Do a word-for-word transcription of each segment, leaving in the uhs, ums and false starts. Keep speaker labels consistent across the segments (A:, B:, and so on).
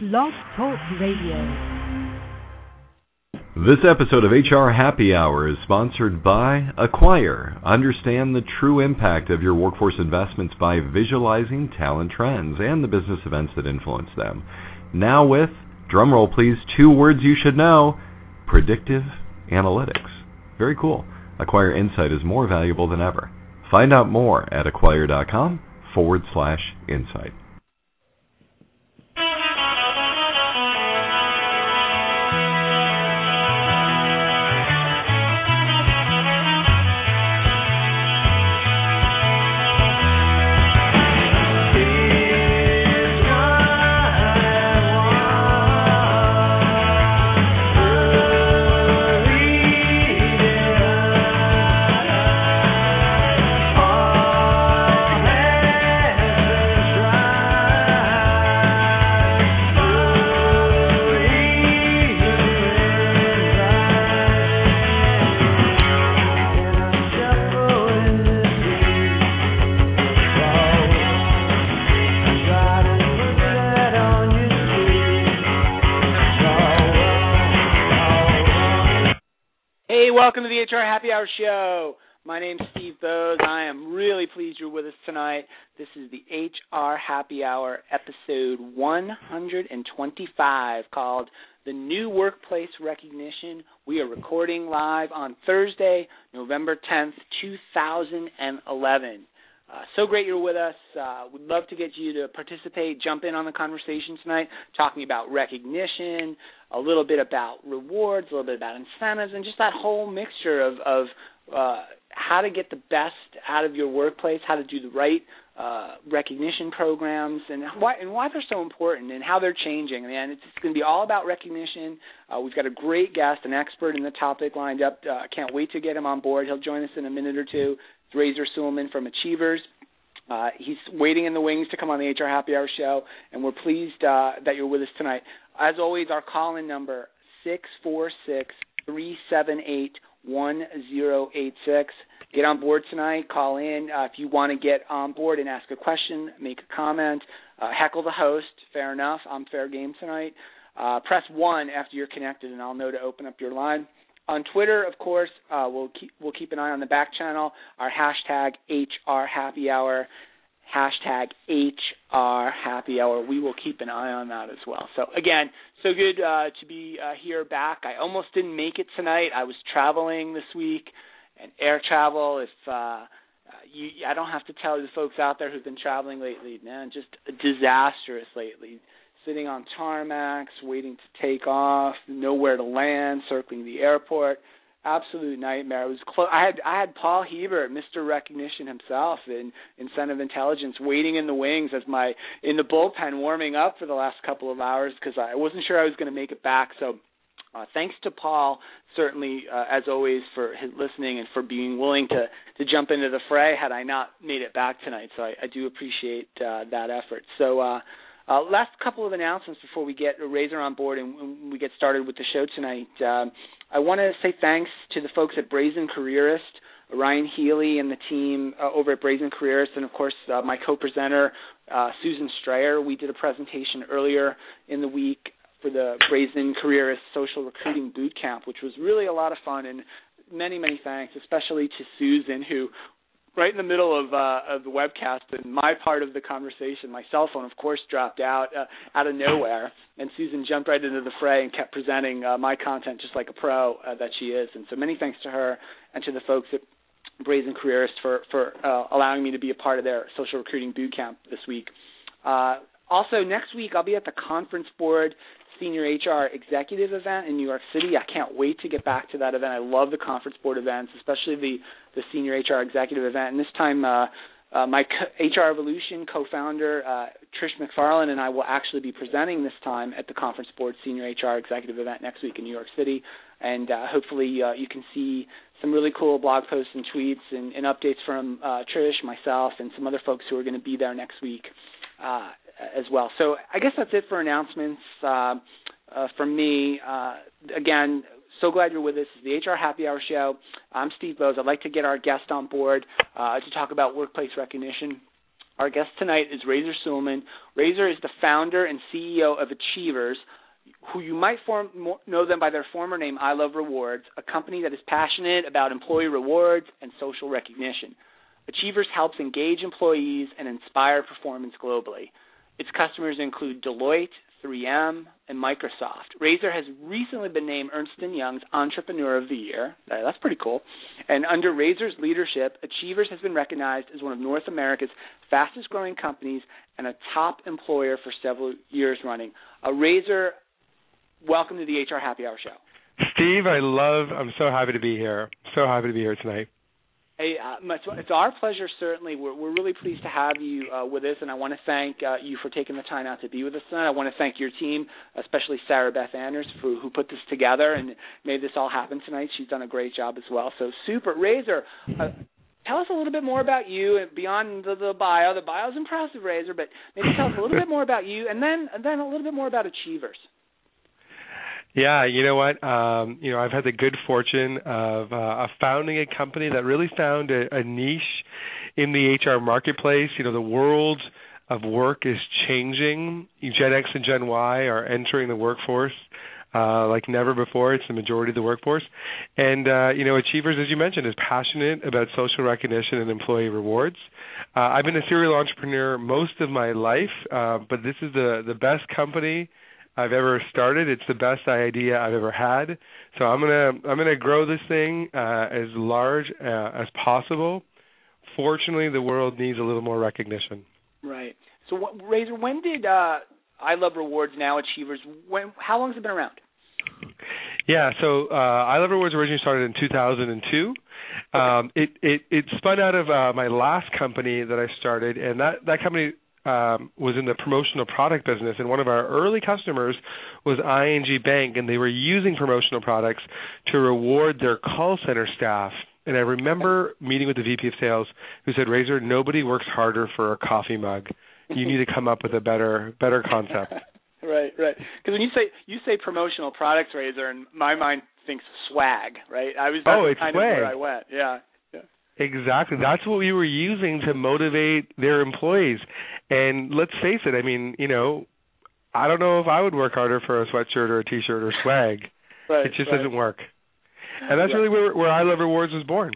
A: Blog Talk Radio.
B: This episode of H R Happy Hour is sponsored by Acquire. Understand the true impact of your workforce investments by visualizing talent trends and the business events that influence them. Now with, drumroll please, two words you should know, predictive analytics. Very cool. Acquire Insight is more valuable than ever. Find out more at acquire.com forward slash insight.
C: Welcome to the H R Happy Hour Show. My name's Steve Bose. I am really pleased you're with us tonight. This is the H R Happy Hour episode one hundred twenty-five called The New Workplace Recognition. We are recording live on Thursday, November tenth, two thousand eleven. Uh, so great you're with us. Uh, we'd love to get you to participate, jump in on the conversation tonight, talking about recognition, a little bit about rewards, a little bit about incentives, and just that whole mixture of, of uh, how to get the best out of your workplace, how to do the right uh, recognition programs, and why, and why they're so important and how they're changing. Man, it's, it's going to be all about recognition. Uh, we've got a great guest, an expert in the topic lined up. I uh, can't wait to get him on board. He'll join us in a minute or two. It's Razor Suleman from Achievers. Uh, he's waiting in the wings to come on the H R Happy Hour show, and we're pleased uh, that you're with us tonight. As always, our call-in number, six four six, three seven eight, one zero eight six. Get on board tonight. Call in uh, if you want to get on board and ask a question, make a comment, uh, heckle the host. Fair enough. I'm fair game tonight. Uh, press one after you're connected, and I'll know to open up your line. On Twitter, of course, uh, we'll keep we'll keep an eye on the back channel. Our hashtag H R Happy Hour, hashtag H R Happy Hour. We will keep an eye on that as well. So again, so good uh, to be uh, here back. I almost didn't make it tonight. I was traveling this week, and air travel. If uh, you, I don't have to tell the folks out there who've been traveling lately, man, just disastrous lately. Sitting on tarmacs, waiting to take off, nowhere to land, circling the airport. Absolute nightmare. It was clo- I had I had Paul Hebert, Mister Recognition himself, in Incentive Intelligence, waiting in the wings as my in the bullpen, warming up for the last couple of hours because I wasn't sure I was going to make it back. So, uh, thanks to Paul, certainly uh, as always, for his listening and for being willing to to jump into the fray. Had I not made it back tonight, so I, I do appreciate uh, that effort. So. Uh, Uh, last couple of announcements before we get Razor on board and we get started with the show tonight. Um, I want to say thanks to the folks at Brazen Careerist, Ryan Healy and the team uh, over at Brazen Careerist, and, of course, uh, my co-presenter, uh, Susan Strayer. We did a presentation earlier in the week for the Brazen Careerist Social Recruiting Boot Camp, which was really a lot of fun, and many, many thanks, especially to Susan, who right in the middle of uh, of the webcast, and my part of the conversation, my cell phone, of course, dropped out uh, out of nowhere, and Susan jumped right into the fray and kept presenting uh, my content just like a pro uh, that she is. And so many thanks to her and to the folks at Brazen Careerist for, for uh, allowing me to be a part of their social recruiting boot camp this week. Uh, also, next week I'll be at the Conference Board Senior H R Executive event in New York City. I can't wait to get back to that event. I love the Conference Board events, especially the, the Senior H R Executive event. And this time, uh, uh, my co- H R Evolution co-founder, uh, Trish McFarlane, and I will actually be presenting this time at the Conference Board Senior H R Executive event next week in New York City. And uh, hopefully uh, you can see some really cool blog posts and tweets and, and updates from uh, Trish, myself, and some other folks who are going to be there next week. Uh, as well. So I guess that's it for announcements uh, uh, from me. Uh, again, so glad you're with us. This is the H R Happy Hour Show. I'm Steve Bose. I'd like to get our guest on board uh, to talk about workplace recognition. Our guest tonight is Razor Sulman. Razor is the founder and C E O of Achievers, who you might form, know them by their former name, I Love Rewards, a company that is passionate about employee rewards and social recognition. Achievers helps engage employees and inspire performance globally. Its customers include Deloitte, three M, and Microsoft. Razor has recently been named Ernst and Young's Entrepreneur of the Year. That's pretty cool. And under Razor's leadership, Achievers has been recognized as one of North America's fastest-growing companies and a top employer for several years running. Uh, Razor, welcome to the H R Happy Hour Show.
A: Steve, I love, I'm so happy to be here. So happy to be here tonight.
C: Hey, uh, it's our pleasure, certainly. We're, we're really pleased to have you uh, with us, and I want to thank uh, you for taking the time out to be with us tonight. I want to thank your team, especially Sarah Beth Anders, for, who put this together and made this all happen tonight. She's done a great job as well. So super. Razor, uh, tell us a little bit more about you, and beyond the, the bio. The bio's impressive, Razor, but maybe tell us a little bit more about you, and then, and then a little bit more about Achievers.
A: Yeah, you know what? Um, you know, I've had the good fortune of uh, founding a company that really found a, a niche in the H R marketplace. You know, the world of work is changing. Gen X and Gen Y are entering the workforce uh, like never before. It's the majority of the workforce. And, uh, you know, Achievers, as you mentioned, is passionate about social recognition and employee rewards. Uh, I've been a serial entrepreneur most of my life, uh, but this is the, the best company I've ever started. It's the best idea I've ever had. So I'm gonna I'm gonna grow this thing uh, as large uh, as possible. Fortunately, the world needs a little more recognition.
C: Right. So, what, Razor, when did uh, I Love Rewards, now Achievers? When? How long has it been around?
A: Yeah. So uh, I Love Rewards originally started in two thousand two. Okay. Um, it it it spun out of uh, my last company that I started, and that that company. Um, was in the promotional product business, and one of our early customers was I N G Bank, and they were using promotional products to reward their call center staff. And I remember meeting with the V P of sales who said, Razor, nobody works harder for a coffee mug. You need to come up with a better better concept.
C: Right, right. Because when you say you say promotional products, Razor, and my mind thinks swag, right? I was that's
A: oh, it's
C: kind
A: swag.
C: of where I went. Yeah.
A: Exactly. That's what we were using to motivate their employees. And let's face it, I mean, you know, I don't know if I would work harder for a sweatshirt or a T-shirt or swag.
C: Right,
A: it just
C: right.
A: doesn't work. And that's
C: yeah.
A: really where, where I Love Rewards was born.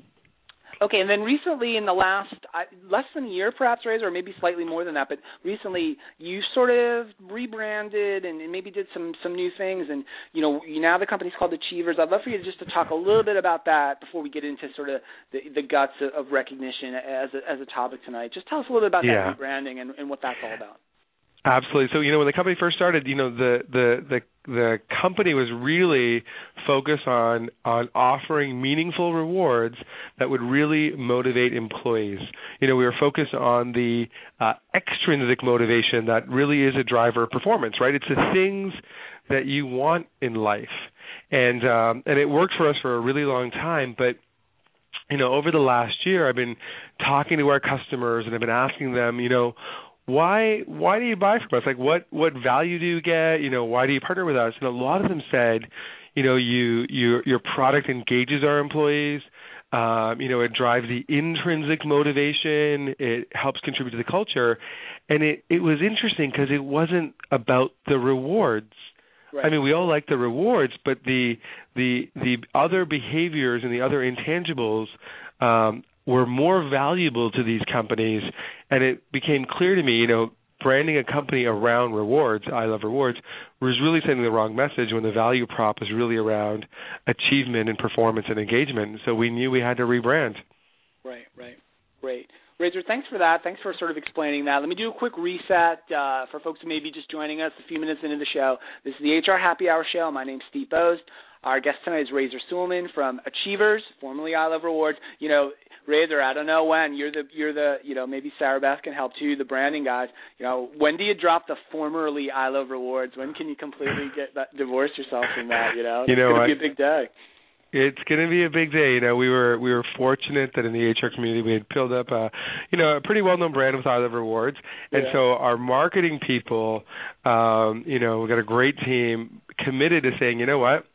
C: Okay, and then recently in the last, uh, less than a year perhaps, Razor, or maybe slightly more than that, but recently you sort of rebranded and, and maybe did some, some new things, and, you know, you, now the company's called Achievers. I'd love for you just to talk a little bit about that before we get into sort of the, the guts of, of recognition as a, as a topic tonight. Just tell us a little bit about
A: yeah.
C: that rebranding and, and what that's all about.
A: Absolutely. So, you know, when the company first started, you know, the the the, the company was really focused on on offering meaningful rewards that would really motivate employees. You know, we were focused on the uh, extrinsic motivation that really is a driver of performance, right? It's the things that you want in life. And um, and it worked for us for a really long time, but you know, over the last year, I've been talking to our customers and I've been asking them, you know, Why why do you buy from us? Like, what, what value do you get? You know, why do you partner with us? And a lot of them said, you know, you, you your product engages our employees. Um, you know, it drives the intrinsic motivation. It helps contribute to the culture. And it, it was interesting because it wasn't about the rewards. Right. I mean, we all like the rewards, but the the the other behaviors and the other intangibles um, were more valuable to these companies, and it became clear to me, you know, branding a company around rewards, I Love Rewards, was really sending the wrong message when the value prop is really around achievement and performance and engagement. So we knew we had to rebrand.
C: Right, right. Great. Razor, thanks for that. Thanks for sort of explaining that. Let me do a quick reset uh, for folks who may be just joining us a few minutes into the show. This is the H R Happy Hour Show. My name's Steve Bozt. Our guest tonight is Razor Sulman from Achievers, formerly I Love Rewards. You know, Razor, I don't know when. You're the, you're the, you know, maybe Sarah Beth can help too, the branding guys. You know, when do you drop the formerly I Love Rewards? When can you completely get that, divorce yourself from that, you know?
A: You know,
C: it's going to be a big day.
A: It's going to be a big day. You know, we were we were fortunate that in the H R community we had built up a, you know, a pretty well-known brand with I Love Rewards, and yeah. so our marketing people, um, you know, we got a great team committed to saying, you know what,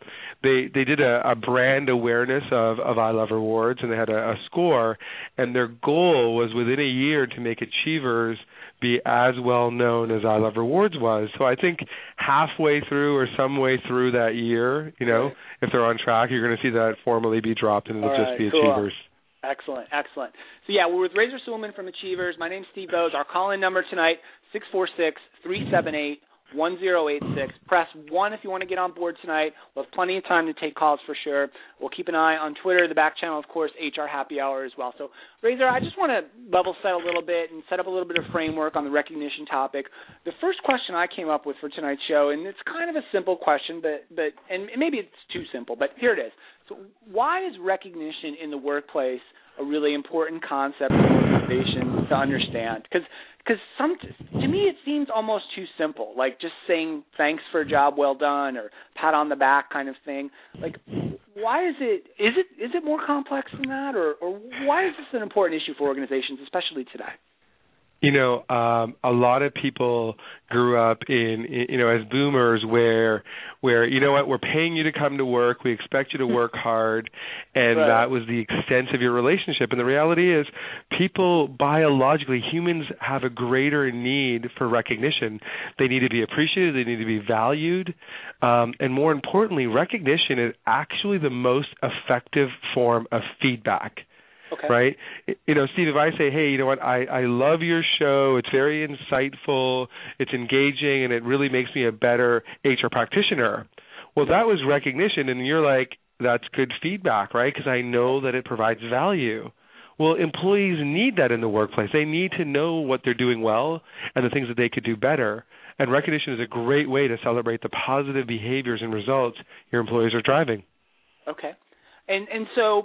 A: they they did a, a brand awareness of, of I Love Rewards, and they had a, a score, and their goal was within a year to make Achievers be as well known as I Love Rewards was. So I think halfway through or some way through that year, you know,
C: right.
A: if they're on track, you're going to see that formally be dropped, and it'll
C: All
A: just
C: right,
A: be
C: cool.
A: Achievers.
C: Excellent, excellent. So, yeah, we're with Razor Suleman from Achievers. My name's Steve Boese. Our call-in number tonight, six four six, three seven eight, one zero eight six. Press one if you want to get on board tonight. We'll have plenty of time to take calls for sure. We'll keep an eye on Twitter, the back channel, of course, H R Happy Hour as well. So, Razor, I just want to level set a little bit and set up a little bit of framework on the recognition topic. The first question I came up with for tonight's show, and it's kind of a simple question, but, but and maybe it's too simple, but here it is. So why is recognition in the workplace a really important concept for organizations to understand? Because because some to me it seems almost too simple, like just saying thanks for a job well done or pat on the back kind of thing. Like, why is it is it is it more complex than that, or or why is this an important issue for organizations, especially today?
A: You know, um, a lot of people grew up in, in, you know, as boomers where, where, you know what, we're paying you to come to work, we expect you to work hard, and
C: right.
A: that was the extent of your relationship. And the reality is people, biologically, humans have a greater need for recognition. They need to be appreciated, they need to be valued, um, and more importantly, recognition is actually the most effective form of feedback.
C: Okay.
A: Right? You know, Steve, if I say, hey, you know what, I, I love your show, it's very insightful, it's engaging, and it really makes me a better H R practitioner, well, that was recognition, and you're like, that's good feedback, right? Because I know that it provides value. Well, employees need that in the workplace. They need to know what they're doing well and the things that they could do better. And recognition is a great way to celebrate the positive behaviors and results your employees are driving.
C: Okay. And and so...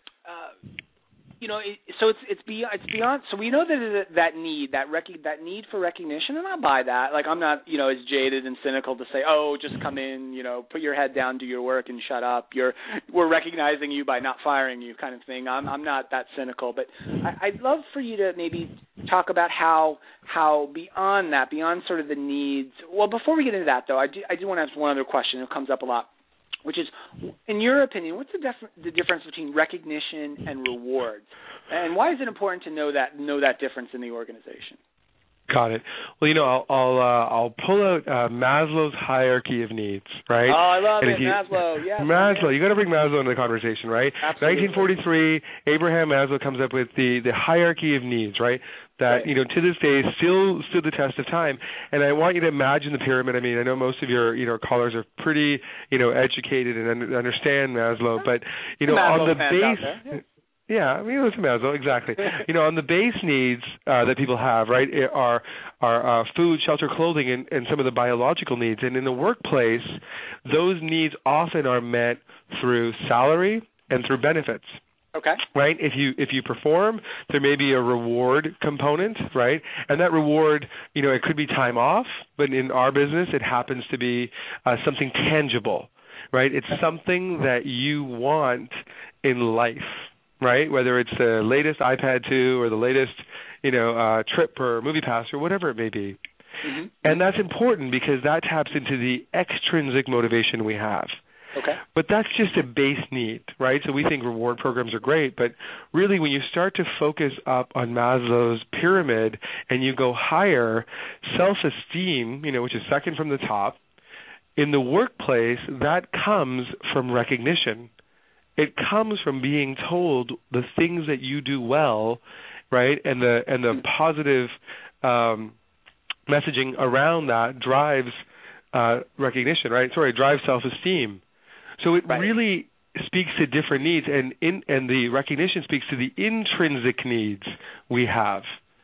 C: Uh, You know, it, so it's it's beyond it's beyond. So we know that that need that rec, that need for recognition, and I buy that. Like, I'm not, you know, as jaded and cynical to say, oh, just come in, you know, put your head down, do your work, and shut up. You're we're recognizing you by not firing you, kind of thing. I'm I'm not that cynical, but I, I'd love for you to maybe talk about how how beyond that, beyond sort of the needs. Well, before we get into that, though, I do I do want to ask one other question. It comes up a lot, which is, in your opinion, what's the, def- the difference between recognition and rewards, and why is it important to know that know that difference in the organization?
A: Got it. Well, you know, I'll I'll, uh, I'll pull out uh, Maslow's hierarchy of needs, right?
C: Oh, I love
A: and
C: it,
A: you,
C: Maslow. Yeah,
A: Maslow. You got to bring Maslow into the conversation, right?
C: Absolutely.
A: nineteen forty-three, Abraham Maslow comes up with the the hierarchy of needs, right? That,
C: right.
A: you know, to this day still stood the test of time. And I want you to imagine the pyramid. I mean, I know most of your, you know, callers are pretty, you know, educated and un- understand Maslow, but, you know,
C: Maslow
A: on the
C: fans
A: base. Yeah, I mean, it's Maslow, exactly. You know, on the base needs uh, that people have, right, are are uh, food, shelter, clothing, and, and some of the biological needs. And in the workplace, those needs often are met through salary and through benefits.
C: Okay.
A: Right? If you if you perform, there may be a reward component, right? And that reward, you know, it could be time off, but in our business, it happens to be uh, something tangible, right? It's something that you want in life. Right, whether it's the latest iPad two or the latest, you know, uh, trip or movie pass or whatever it may be.
C: Mm-hmm.
A: And that's important because that taps into the extrinsic motivation we have.
C: Okay.
A: But that's just a base need, right? So we think reward programs are great, but really when you start to focus up on Maslow's pyramid and you go higher, self-esteem, you know, which is second from the top, in the workplace, that comes from recognition. It comes from being told the things that you do well, right? And the and the positive um, messaging around that drives uh, recognition, right? Sorry, drives self-esteem. So it
C: right.
A: really speaks to different needs, and in and the recognition speaks to the intrinsic needs we have.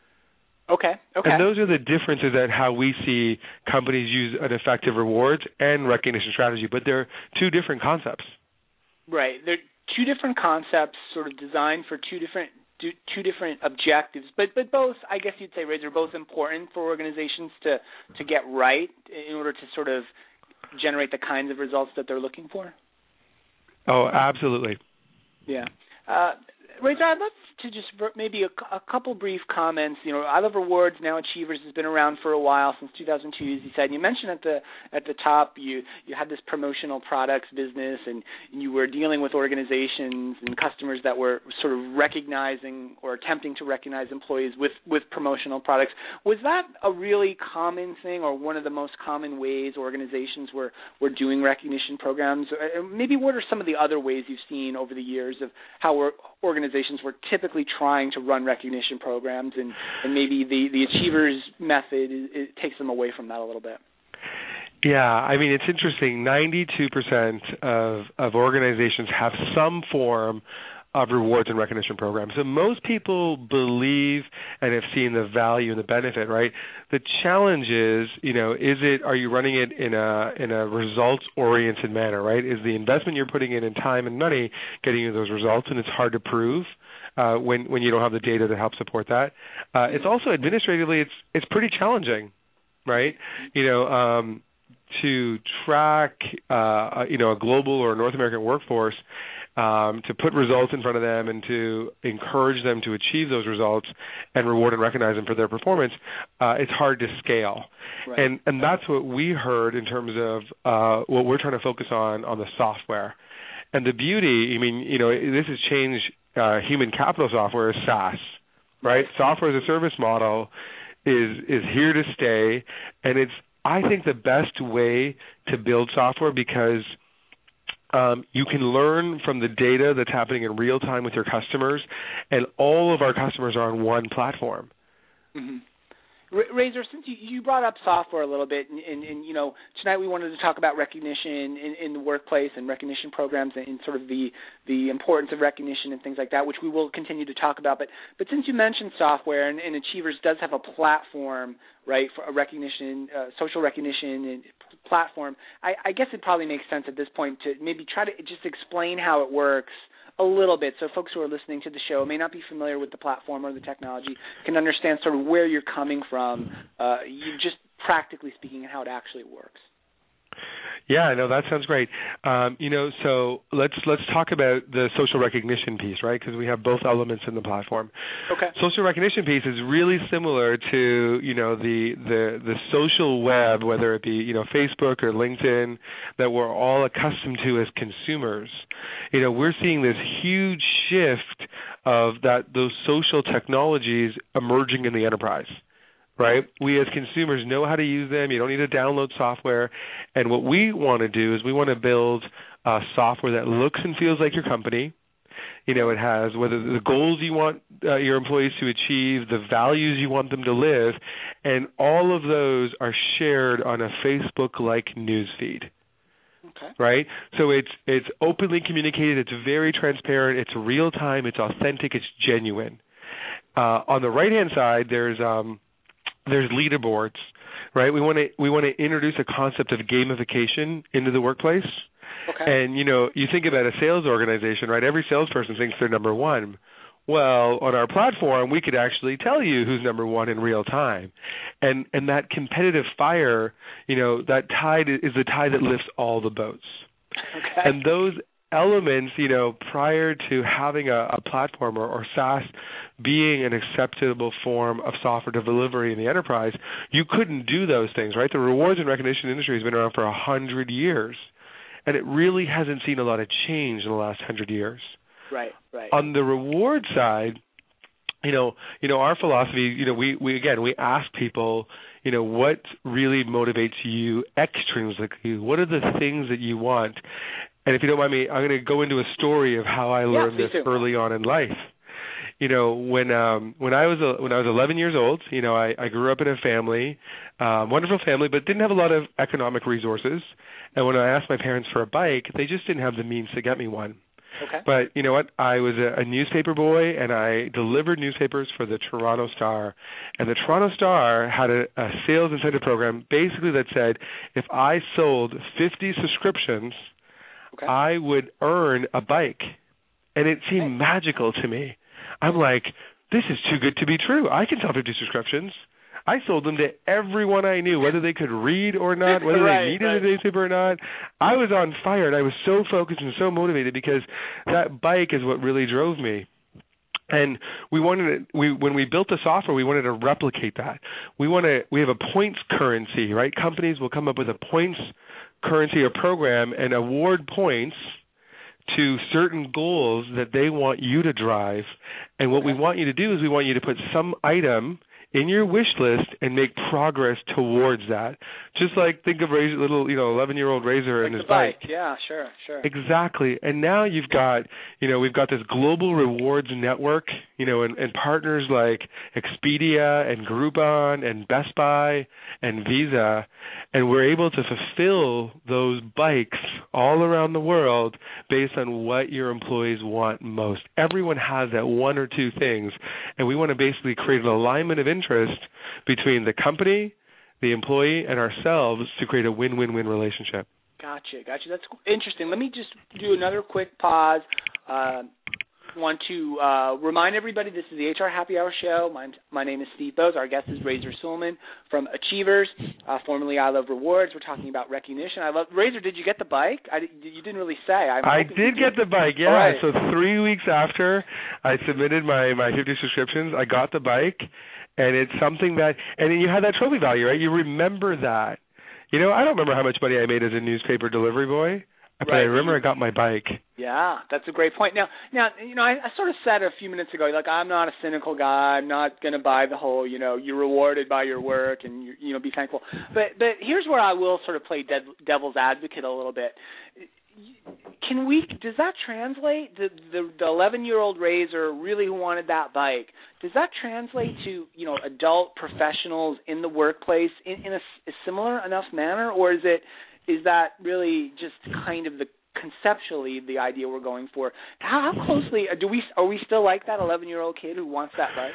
C: Okay. Okay.
A: And those are the differences at how we see companies use an effective rewards and recognition strategy, but they're two different concepts.
C: Right. They're two different concepts, sort of designed for two different two different objectives, but but both, I guess you'd say, Razor, both important for organizations to, to get right in order to sort of generate the kinds of results that they're looking for.
A: Oh, absolutely.
C: Yeah. Uh, Razor, I'd love to just maybe a, a couple brief comments. You know, I Love Rewards, now Achievers, has been around for a while, since two thousand two, as you said. And you mentioned at the at the top you, you had this promotional products business, and, and you were dealing with organizations and customers that were sort of recognizing or attempting to recognize employees with, with promotional products. Was that a really common thing, or one of the most common ways organizations were, were doing recognition programs? Maybe what are some of the other ways you've seen over the years of how we're, organizations were typically trying to run recognition programs, and, and maybe the, the Achievers method it, it takes them away from that a little bit?
A: Yeah, I mean, it's interesting. ninety-two percent of, of organizations have some form of rewards and recognition programs. So most people believe and have seen the value and the benefit, right? The challenge is, you know, is it, are you running it in a in a results-oriented manner, right? Is the investment you're putting in in time and money getting you those results, and it's hard to prove uh, when when you don't have the data to help support that. Uh, it's also administratively, it's it's pretty challenging, right? You know, um, to track, uh, you know, a global or North American workforce, Um, to put results in front of them and to encourage them to achieve those results and reward and recognize them for their performance, uh, it's hard to scale.
C: Right.
A: And and that's what we heard in terms of uh, what we're trying to focus on on the software. And the beauty, I mean, you know, this has changed uh, human capital software as SaaS, right? Software as a service model is is here to stay, and it's, I think, the best way to build software because Um, you can learn from the data that's happening in real time with your customers, and all of our customers are on one platform.
C: Mm-hmm. Razor, since you, you brought up software a little bit, and, and, and you know, tonight we wanted to talk about recognition in, in the workplace and recognition programs and, and sort of the the importance of recognition and things like that, which we will continue to talk about. But but since you mentioned software, and, and Achievers does have a platform, right, for a recognition, uh, social recognition and platform, I, I guess it probably makes sense at this point to maybe try to just explain how it works a little bit, so folks who are listening to the show may not be familiar with the platform or the technology can understand sort of where you're coming from, uh, you just practically speaking, and how it actually works.
A: Yeah, no, that sounds great. Um, you know, so let's let's talk about the social recognition piece, right? Because we have both elements in the platform.
C: Okay.
A: Social recognition piece is really similar to, you know, the the the social web, whether it be, you know, Facebook or LinkedIn, that we're all accustomed to as consumers. You know, we're seeing this huge shift of that those social technologies emerging in the enterprise. Right? We as consumers know how to use them. You don't need to download software. And what we want to do is we want to build uh, software that looks and feels like your company. You know, it has whether the goals you want uh, your employees to achieve, the values you want them to live, and all of those are shared on a Facebook-like newsfeed.
C: Okay.
A: Right? So it's it's openly communicated. It's very transparent. It's real time. It's authentic. It's genuine. Uh, on the right-hand side, there's um, There's leaderboards, right? We want to we want to introduce a concept of gamification into the workplace.
C: Okay.
A: And you know, you think about a sales organization, right? Every salesperson thinks they're number one. Well, on our platform, we could actually tell you who's number one in real time, and and that competitive fire, you know, that tide is the tide that lifts all the boats.
C: Okay.
A: And those elements, you know, prior to having a, a platform or, or SaaS being an acceptable form of software delivery in the enterprise, you couldn't do those things, right? The rewards and recognition industry has been around for a hundred years, and it really hasn't seen a lot of change in the last hundred years.
C: Right, right.
A: On the reward side, you know, you know, our philosophy, you know, we, we again, we ask people, you know, what really motivates you extrinsically? What are the things that you want? And if you don't mind me, I'm going to go into a story of how I learned
C: yeah,
A: this
C: too.
A: early on in life. You know, when um, when I was a, when I was eleven years old, you know, I, I grew up in a family, um, wonderful family, but didn't have a lot of economic resources. And when I asked my parents for a bike, they just didn't have the means to get me one.
C: Okay.
A: But you know what? I was a, a newspaper boy, and I delivered newspapers for the Toronto Star. And the Toronto Star had a, a sales incentive program basically that said if I sold fifty subscriptions,
C: okay.
A: I would earn a bike. And it seemed okay. magical to me. I'm like, this is too good to be true. I can sell fifty subscriptions. I sold them to everyone I knew, whether they could read or not, whether
C: right,
A: they needed
C: right.
A: a newspaper or not. I was on fire, and I was so focused and so motivated because that bike is what really drove me. And we wanted to, we when we built the software, we wanted to replicate that. We want to we have a points currency, right? Companies will come up with a points currency or program and award points to certain goals that they want you to drive. And what we want you to do is we want you to put some item in your wish list and make progress towards that. Just like think of Razor, little, you know, eleven-year-old Razor
C: like
A: and his
C: the bike.
A: bike.
C: Yeah, sure, sure.
A: Exactly. And now you've got, you know, we've got this global rewards network, you know, and, and partners like Expedia and Groupon and Best Buy and Visa, and we're able to fulfill those bikes all around the world based on what your employees want most. Everyone has that one or two things, and we want to basically create an alignment of interest between the company, the employee, and ourselves to create a win-win-win relationship.
C: Gotcha, gotcha. That's interesting. Let me just do another quick pause. Uh, want to uh, remind everybody this is the H R Happy Hour show. My, my name is Steve Bose. Our guest is Razor Suleman from Achievers, uh, formerly I Love Rewards. We're talking about recognition. I love Razor. Did you get the bike? I, you didn't really say. I'm
A: I did get the bike. Yeah.
C: Right.
A: So three weeks after I submitted my my fifty subscriptions, I got the bike, and it's something that and then you have that trophy value, right? You remember that. You know, I don't remember how much money I made as a newspaper delivery boy, but
C: right.
A: I remember I got my bike.
C: Yeah, that's a great point. Now, now, you know, I, I sort of said a few minutes ago, like, I'm not a cynical guy. I'm not going to buy the whole, you know, you're rewarded by your work and, you, you know, be thankful. But but here's where I will sort of play dead, devil's advocate a little bit. Can we, does that translate, the the eleven-year-old Razor really who wanted that bike, does that translate to, you know, adult professionals in the workplace in, in a, a similar enough manner, or is it, is that really just kind of the conceptually the idea we're going for? How, how closely do we are we still like that eleven-year-old kid who wants that bike?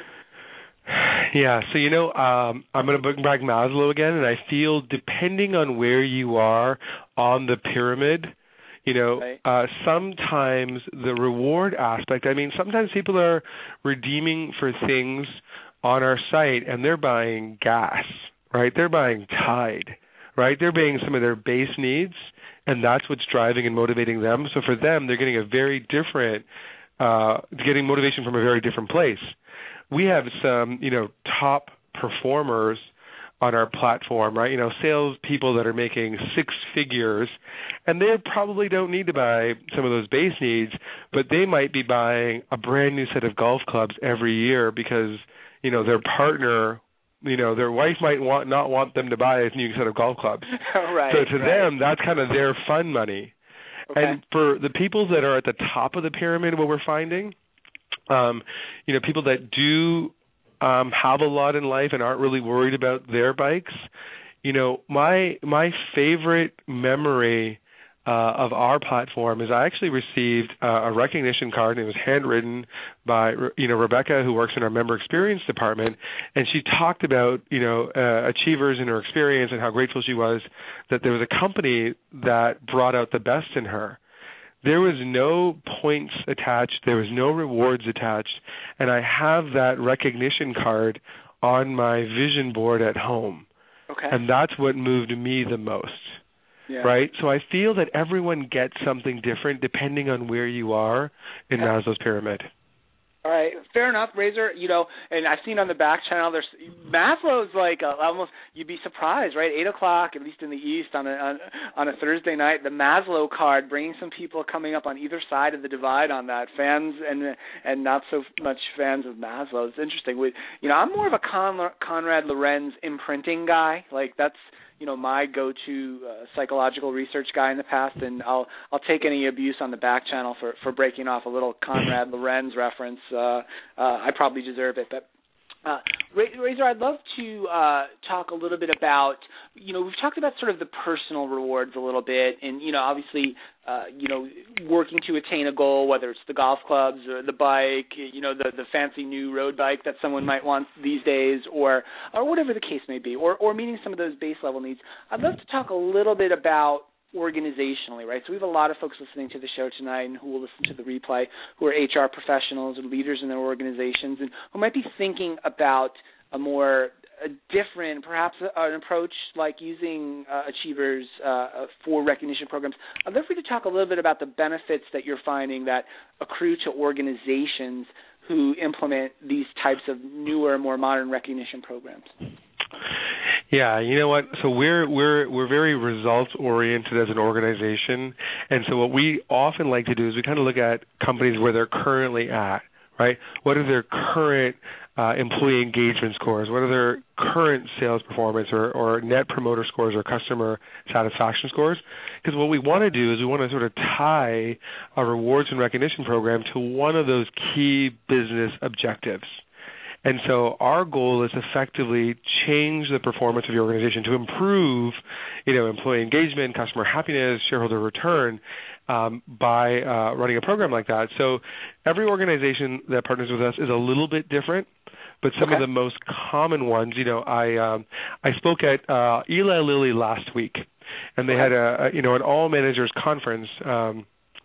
A: Yeah, so you know, um, I'm going to bring back Maslow again, and I feel depending on where you are on the pyramid, you know,
C: right.
A: uh, sometimes the reward aspect, I mean, sometimes people are redeeming for things on our site, and they're buying gas, right? They're buying Tide, right? They're buying some of their base needs, and that's what's driving and motivating them. So for them, they're getting a very different, uh, getting motivation from a very different place. We have some, you know, top performers on our platform, right? You know, sales people that are making six figures, and they probably don't need to buy some of those base needs, but they might be buying a brand new set of golf clubs every year because, you know, their partner, you know, their wife might want not want them to buy a new set of golf clubs.
C: Right.
A: So to
C: right.
A: them, that's kind of their fun money.
C: Okay.
A: And for the people that are at the top of the pyramid, what we're finding, um, you know, people that do um, have a lot in life and aren't really worried about their bikes, you know, my my favorite memory uh, of our platform is I actually received uh, a recognition card, and it was handwritten by, you know, Rebecca, who works in our member experience department, and she talked about, you know, uh, Achievers and her experience and how grateful she was that there was a company that brought out the best in her. There was no points attached. There was no rewards attached. And I have that recognition card on my vision board at home.
C: Okay.
A: And that's what moved me the most.
C: Yeah.
A: Right? So I feel that everyone gets something different depending on where you are in
C: yeah.
A: Maslow's pyramid.
C: All right, fair enough, Razor. You know, and I've seen on the back channel, there's Maslow's like a, almost you'd be surprised, right? Eight o'clock, at least in the East, on a on, on a Thursday night, the Maslow card, bringing some people coming up on either side of the divide on that, fans and and not so much fans of Maslow. It's interesting. We, you know, I'm more of a Con, Conrad Lorenz imprinting guy. Like that's, you know, my go-to uh, psychological research guy in the past, and I'll I'll take any abuse on the back channel for, for breaking off a little Conrad Lorenz reference. Uh, uh, I probably deserve it, but uh, Razor, I'd love to uh, talk a little bit about, you know, we've talked about sort of the personal rewards a little bit, and, you know, obviously, uh, you know, working to attain a goal, whether it's the golf clubs or the bike, you know, the, the fancy new road bike that someone might want these days, or or whatever the case may be, or, or meeting some of those base level needs. I'd love to talk a little bit about organizationally, right? So we have a lot of folks listening to the show tonight and who will listen to the replay who are H R professionals or leaders in their organizations and who might be thinking about a more a different, perhaps a, an approach like using uh, Achievers uh, for recognition programs. I'd love for you to talk a little bit about the benefits that you're finding that accrue to organizations who implement these types of newer, more modern recognition programs?
A: Yeah, you know what? So we're we're we're very results oriented as an organization, and so what we often like to do is we kind of look at companies where they're currently at, right? What are their current uh, employee engagement scores? What are their current sales performance or, or net promoter scores or customer satisfaction scores? Because what we want to do is we want to sort of tie our rewards and recognition program to one of those key business objectives. And so our goal is effectively change the performance of your organization to improve, you know, employee engagement, customer happiness, shareholder return um, by uh, running a program like that. So every organization that partners with us is a little bit different, but some
C: okay.
A: of the most common ones, you know, I um, I spoke at uh, Eli Lilly last week, and they
C: okay.
A: had a, a you know an all managers conference. Um,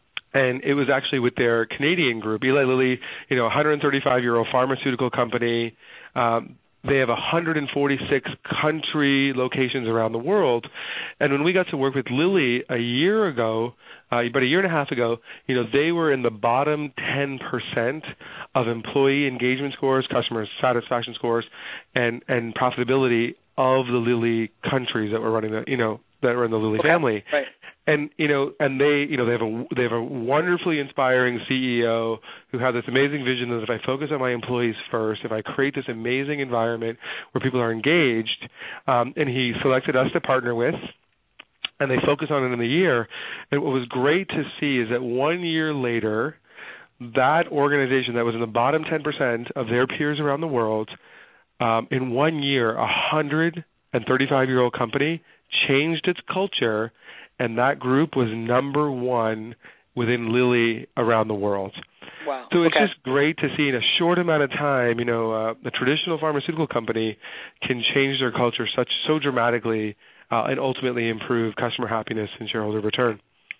A: And it was actually with their Canadian group, Eli Lilly, you know, one hundred thirty-five-year-old pharmaceutical company. Um, they have one hundred forty-six country locations around the world. And when we got to work with Lilly a year ago, uh, about a year and a half ago, you know, they were in the bottom ten percent of employee engagement scores, customer satisfaction scores, and, and profitability of the Lilly countries that were running the, you know, that were in the Lilly
C: okay.
A: family.
C: Right.
A: And you know, and they, you know, they have a they have a wonderfully inspiring C E O who had this amazing vision that if I focus on my employees first, if I create this amazing environment where people are engaged, um, and he selected us to partner with, and they focus on it in the year. And what was great to see is that one year later, that organization that was in the bottom ten percent of their peers around the world, um, in one year, a hundred and thirty-five-year-old company changed its culture. And that group was number one within Lilly around the world.
C: Wow.
A: So it's
C: okay.
A: just great to see in a short amount of time, you know, uh, the traditional pharmaceutical company can change their culture such so dramatically uh, and ultimately improve customer happiness and shareholder return.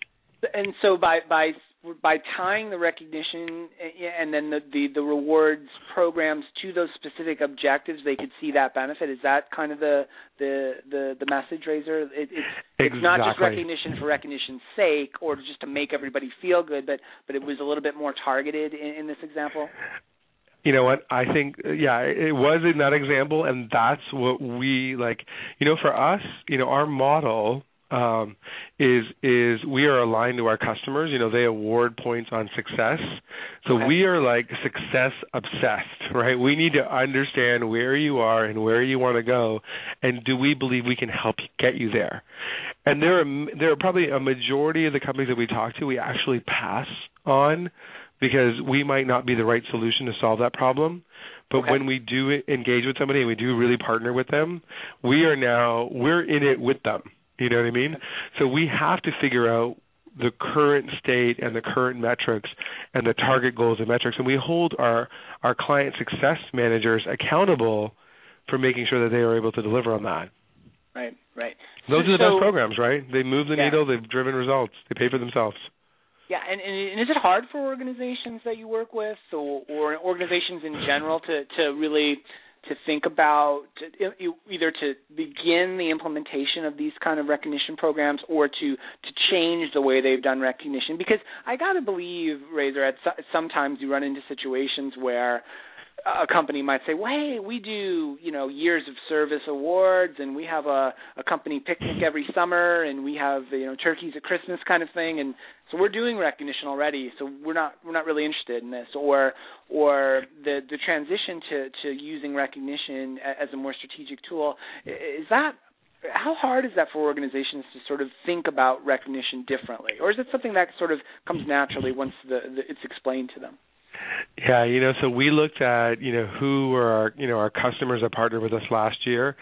C: And so by by by tying the recognition and then the, the, the rewards programs to those specific objectives, they could see that benefit. Is that kind of the the, the, the message, Razor? It, it's,
A: exactly.
C: it's not just recognition for recognition's sake or just to make everybody feel good, but, but it was a little bit more targeted in, in this example?
A: You know what? I think, yeah, it was in that example, and that's what we, like, you know, for us, you know, our model Um, is is we are aligned to our customers. You know, they award points on success. So
C: okay.
A: we are like success obsessed, right? We need to understand where you are and where you want to go, and do we believe we can help get you there? And there are there are probably a majority of the companies that we talk to we actually pass on because we might not be the right solution to solve that problem. But
C: okay.
A: when we do engage with somebody and we do really partner with them, we are now we're in it with them. You know what I mean? So we have to figure out the current state and the current metrics and the target goals and metrics, and we hold our, our client success managers accountable for making sure that they are able to deliver on that.
C: Right, right.
A: Those
C: so,
A: are the
C: so,
A: best programs, right? They move the
C: yeah.
A: needle, they've driven results, they pay for themselves.
C: Yeah, and, and is it hard for organizations that you work with or, or organizations in general to, to really to think about to, either to begin the implementation of these kind of recognition programs or to, to change the way they've done recognition? Because I got to believe, Razor, at sometimes you run into situations where a company might say, well, hey, we do, you know, years of service awards, and we have a, a company picnic every summer, and we have, you know, turkeys at Christmas kind of thing, and so we're doing recognition already, so we're not we're not really interested in this. Or or the the transition to, to using recognition as a more strategic tool, is that, how hard is that for organizations to sort of think about recognition differently? Or is it something that sort of comes naturally once the, the it's explained to them?
A: Yeah, you know, so we looked at, you know, who were our, you know, our customers that partnered with us last year.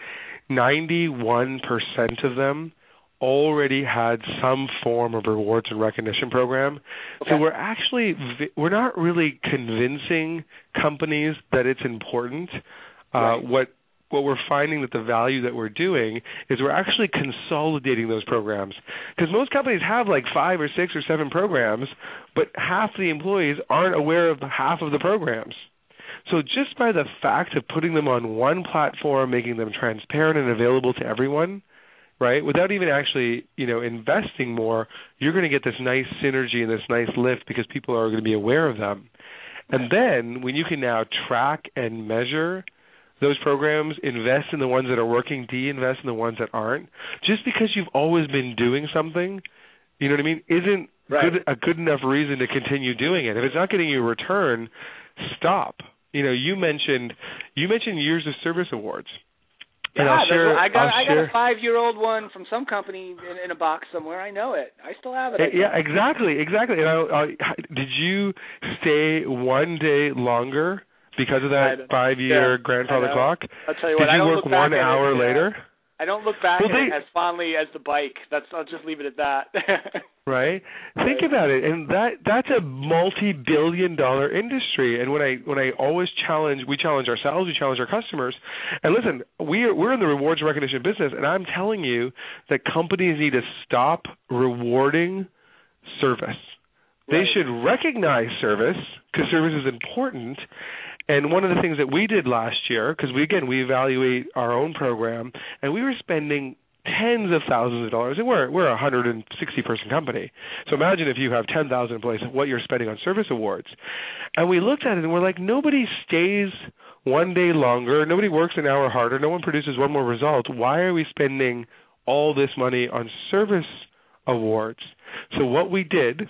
A: ninety-one percent of them already had some form of rewards and recognition program. Okay. So we're actually, we're not really convincing companies that it's important.
C: Right.
A: Uh, what What we're finding that the value that we're doing is we're actually consolidating those programs. Because most companies have like five or six or seven programs, but half the employees aren't aware of half of the programs. So just by the fact of putting them on one platform, making them transparent and available to everyone, right, without even actually, you know, investing more, you're going to get this nice synergy and this nice lift because people are going to be aware of them. And then when you can now track and measure those programs, invest in the ones that are working, de-invest in the ones that aren't, just because you've always been doing something, you know what I mean, isn't
C: right.
A: good, a good enough reason to continue doing it. If it's not getting you a return, stop. You know, you mentioned you mentioned years of service awards.
C: Yeah,
A: and I'll share,
C: I got
A: I'll
C: I got
A: share.
C: a five-year-old one from some company in, in a box somewhere. I know it. I still have it. I
A: Yeah, exactly, exactly. And I, I, did you stay one day longer because of that five-year
C: yeah,
A: grandfather clock?
C: I'll tell you
A: did
C: what.
A: you
C: I don't
A: work
C: look back
A: one
C: at
A: hour
C: it,
A: later?
C: Yeah. I don't look back
A: well,
C: at
A: they,
C: it as fondly as the bike. That's I'll just leave it at that.
A: Right?
C: Right.
A: Think about it, and that that's a multi-billion dollar industry. And when I when I always challenge, we challenge ourselves, we challenge our customers. And listen, we're we're in the rewards recognition business, and I'm telling you that companies need to stop rewarding service. They
C: Right.
A: should recognize service because service is important. And one of the things that we did last year, because we again we evaluate our own program, and we were spending tens of thousands of dollars, and we're we're a one hundred sixty person company. So imagine if you have ten thousand employees, what you're spending on service awards. And we looked at it and we're like, nobody stays one day longer, nobody works an hour harder, no one produces one more result. Why are we spending all this money on service awards? So what we did,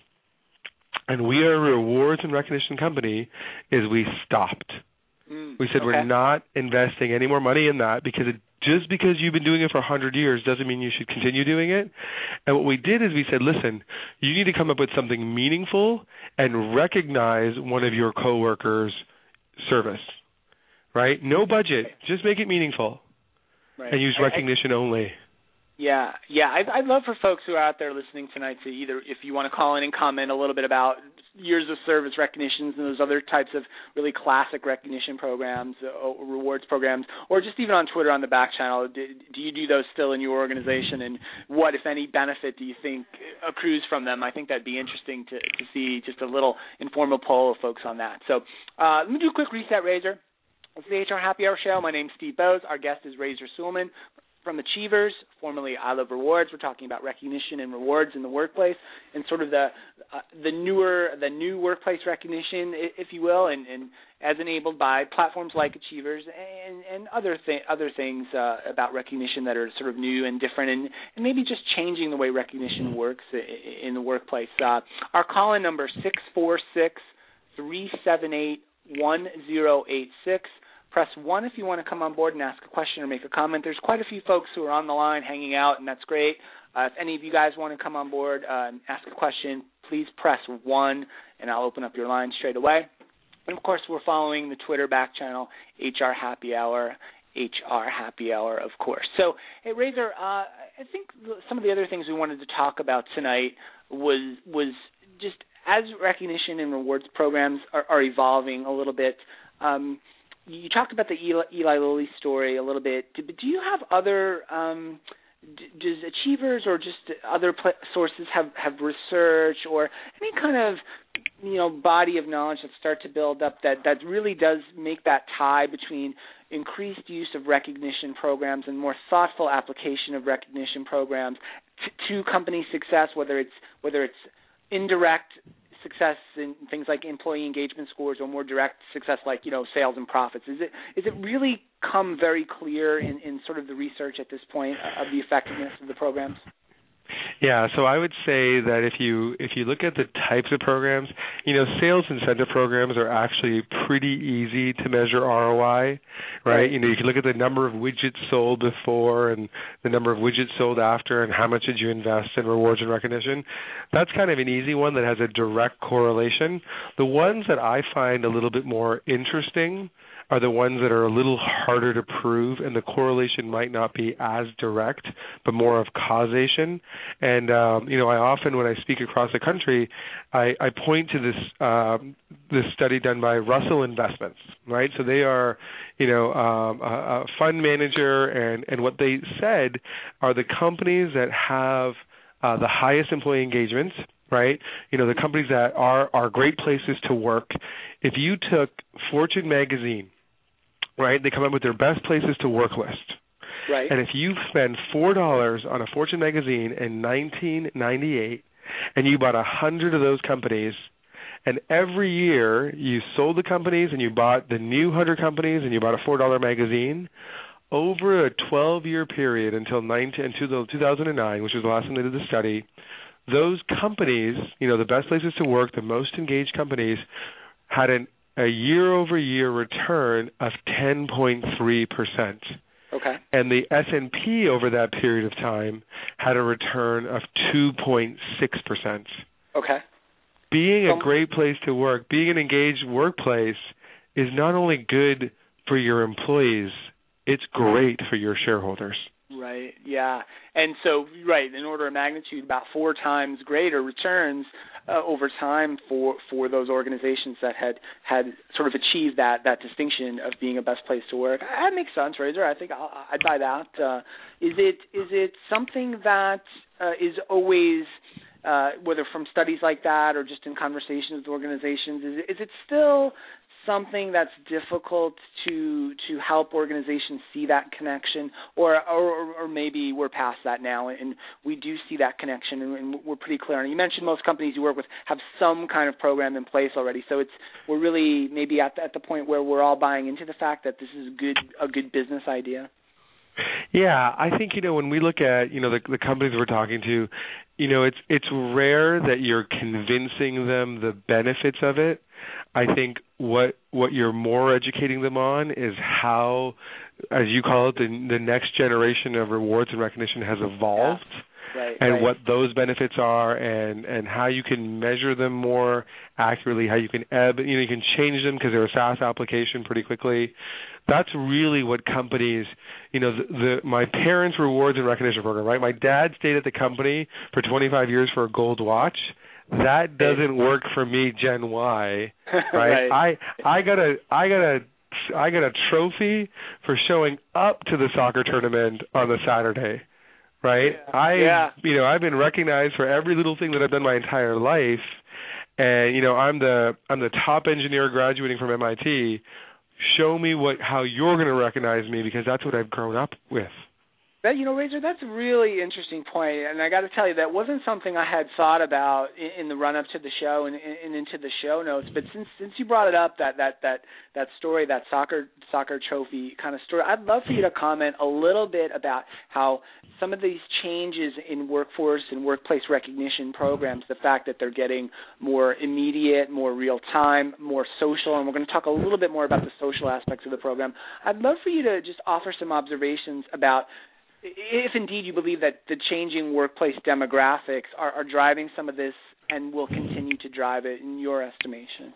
A: and we are a rewards and recognition company, is we stopped.
C: Mm,
A: we said
C: okay.
A: we're not investing any more money in that because it just because you've been doing it for one hundred years doesn't mean you should continue doing it. And what we did is we said, listen, you need to come up with something meaningful and recognize one of your coworkers' service, right? No budget. Just make it meaningful.
C: Right.
A: And use recognition
C: I, I,
A: only.
C: Yeah, yeah. I'd, I'd love for folks who are out there listening tonight to either, if you want to call in and comment a little bit about years of service recognitions and those other types of really classic recognition programs, uh, rewards programs, or just even on Twitter on the back channel. Do, do you do those still in your organization, and what, if any, benefit do you think accrues from them? I think that'd be interesting to, to see just a little informal poll of folks on that. So uh, let me do a quick reset, Razor. It's the H R Happy Hour Show. My name's Steve Bowes. Our guest is Razor Suleman from Achievers, formerly I Love Rewards. We're talking about recognition and rewards in the workplace, and sort of the uh, the newer, the new workplace recognition, if you will, and, and as enabled by platforms like Achievers and, and other th- other things uh, about recognition that are sort of new and different, and, and maybe just changing the way recognition works in the workplace. Uh, our call-in number six four six, three seven eight, one zero eight six. Press one if you want to come on board and ask a question or make a comment. There's quite a few folks who are on the line hanging out, and that's great. Uh, if any of you guys want to come on board uh, and ask a question, please press one, and I'll open up your line straight away. And, of course, we're following the Twitter back channel, H R Happy Hour, H R Happy Hour, of course. So, hey, Razor, uh, I think some of the other things we wanted to talk about tonight was was just as recognition and rewards programs are, are evolving a little bit. Um, You talked about the Eli, Eli Lilly story a little bit. Do, do you have other, um, d- does Achievers or just other pl- sources have, have research or any kind of, you know, body of knowledge that start to build up that, that really does make that tie between increased use of recognition programs and more thoughtful application of recognition programs t- to company success, whether it's whether it's indirect success in things like employee engagement scores or more direct success like, you know, sales and profits? Is it is it really come very clear in, in sort of the research at this point of the effectiveness of the programs?
A: Yeah, so I would say that if you if you look at the types of programs, you know, sales incentive programs are actually pretty easy to measure R O I, right? right? You know, you can look at the number of widgets sold before and the number of widgets sold after and how much did you invest in rewards and recognition. That's kind of an easy one that has a direct correlation. The ones that I find a little bit more interesting are the ones that are a little harder to prove, and the correlation might not be as direct, but more of causation. And, um, you know, I often, when I speak across the country, I, I point to this um, this study done by Russell Investments, right? So they are, you know, um, a, a fund manager, and, and what they said are the companies that have uh, the highest employee engagements, right? You know, the companies that are, are great places to work. If you took Fortune magazine, right, they come up with their best places to work list.
C: Right.
A: And if you spend four dollars on a Fortune magazine in nineteen ninety-eight and you bought one hundred of those companies And every year you sold the companies and you bought the new one hundred companies and you bought a four dollar magazine. Over a twelve-year period until, nineteen, until two thousand nine, which was the last time they did the study, those companies, you know, the best places to work, the most engaged companies, had an, a year-over-year return of ten point three percent.
C: Okay.
A: And the S and P over that period of time had a return of two point six percent.
C: Okay.
A: Being
C: Um,
A: a great place to work, being an engaged workplace is not only good for your employees, it's great for your shareholders.
C: Right, yeah. And so, right, in order of magnitude, about four times greater returns uh, over time for, for those organizations that had, had sort of achieved that, that distinction of being a best place to work. That makes sense, Razor. I think I'll, I'd buy that. Uh, is it is it something that uh, is always, uh, whether from studies like that or just in conversations with organizations, is it, is it still something that's difficult to to help organizations see that connection, or or, or maybe we're past that now and we do see that connection and, and we're pretty clear on it? You mentioned most companies you work with have some kind of program in place already, so it's we're really maybe at the, at the point where we're all buying into the fact that this is good a good business idea.
A: Yeah, I think, you know, when we look at, you know, the, the companies we're talking to, you know, it's it's rare that you're convincing them the benefits of it. I think what what you're more educating them on is how, as you call it, the, the next generation of rewards and recognition has evolved.
C: Yeah. Right,
A: and
C: right.
A: what those benefits are, and, and how you can measure them more accurately, how you can ebb, you know, you can change them because they're a SaaS application pretty quickly. That's really what companies, you know, the, the my parents' rewards and recognition program, right? My dad stayed at the company for twenty-five years for a gold watch. That doesn't work for me, Gen Y, right?
C: right.
A: I I got a I got a I got a trophy for showing up to the soccer tournament on the Saturday. Right,
C: yeah.
A: I,
C: yeah.
A: you know, I've been recognized for every little thing that I've done my entire life, and you know, I'm the I'm the top engineer graduating from M I T. Show me what how you're going to recognize me, because that's what I've grown up with.
C: That, you know, Razor, that's a really interesting point, and I got to tell you, that wasn't something I had thought about in, in the run-up to the show and, and into the show notes. But since since you brought it up, that that that that story, that soccer soccer trophy kind of story, I'd love for you to comment a little bit about how some of these changes in workforce and workplace recognition programs, the fact that they're getting more immediate, more real time, more social, and we're going to talk a little bit more about the social aspects of the program. I'd love for you to just offer some observations about, if indeed you believe that the changing workplace demographics are, are driving some of this and will continue to drive it, in your estimation.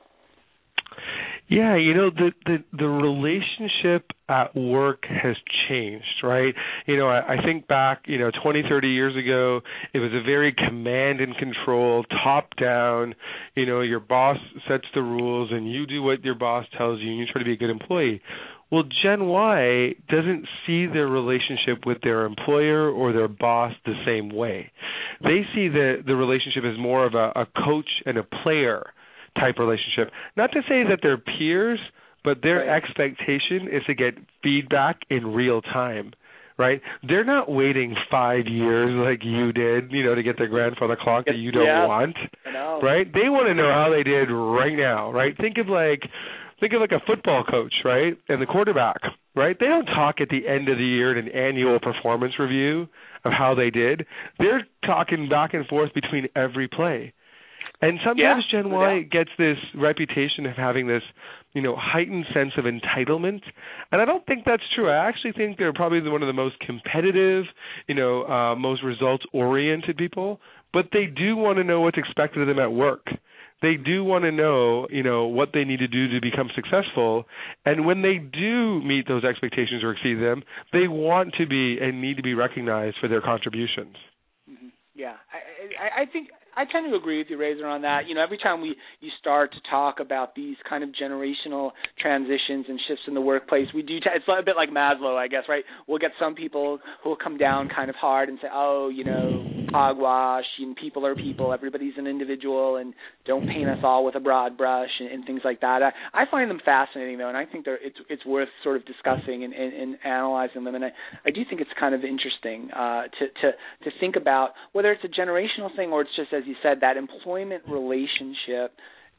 A: Yeah, you know, the, the, the relationship at work has changed, right? You know, I, I think back, you know, twenty, thirty years ago, it was a very command and control, top down, you know, your boss sets the rules and you do what your boss tells you and you try to be a good employee. Well, Gen Y doesn't see their relationship with their employer or their boss the same way. They see the, the relationship as more of a, a coach and a player type relationship. Not to say that they're peers, but their
C: right.
A: expectation is to get feedback in real time, right? They're not waiting five years like you did, you know, to get their grandfather clock that you don't
C: yeah.
A: want,
C: I know.
A: right? They want to know how they did right now, right? Think of like think of like a football coach, right, and the quarterback, right? They don't talk at the end of the year in an annual performance review of how they did. They're talking back and forth between every play. And sometimes
C: yeah,
A: Gen Y gets this reputation of having this, you know, heightened sense of entitlement, and I don't think that's true. I actually think they're probably one of the most competitive, you know, uh, most results-oriented people, but they do want to know what's expected of them at work. They do want to know, you know, what they need to do to become successful, and when they do meet those expectations or exceed them, they want to be and need to be recognized for their contributions.
C: Mm-hmm. Yeah, I, I, I think I tend to agree with you, Razor, on that. You know, every time we you start to talk about these kind of generational transitions and shifts in the workplace, we do. T- it's a bit like Maslow, I guess, right? We'll get some people who will come down kind of hard and say, "Oh, you know, hogwash, and people are people. Everybody's an individual, and don't paint us all with a broad brush," and, and things like that. I, I find them fascinating, though, and I think they're, it's it's worth sort of discussing and, and, and analyzing them. And I, I do think it's kind of interesting uh, to to to think about whether it's a generational thing or it's just, as you said, that employment relationship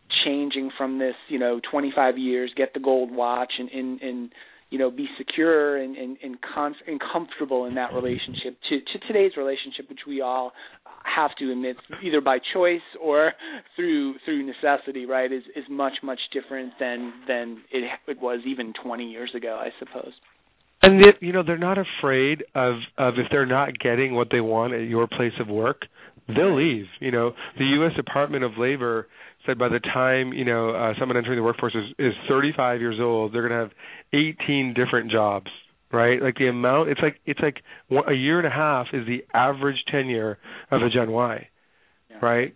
C: changing from this, you know, twenty-five years, get the gold watch, and, and, and you know, be secure and and and, con- and comfortable in that relationship to, to today's relationship, which we all have to admit, either by choice or through through necessity, right, is is much much different than than it it was even twenty years ago, I suppose.
A: And they, you know, they're not afraid of of if they're not getting what they want at your place of work, they'll leave. You know, the U S Department of Labor said by the time, you know, uh, someone entering the workforce is, is thirty-five years old, they're going to have eighteen different jobs, right? Like the amount, it's like it's like one, a year and a half is the average tenure of a Gen Y,
C: yeah.
A: right?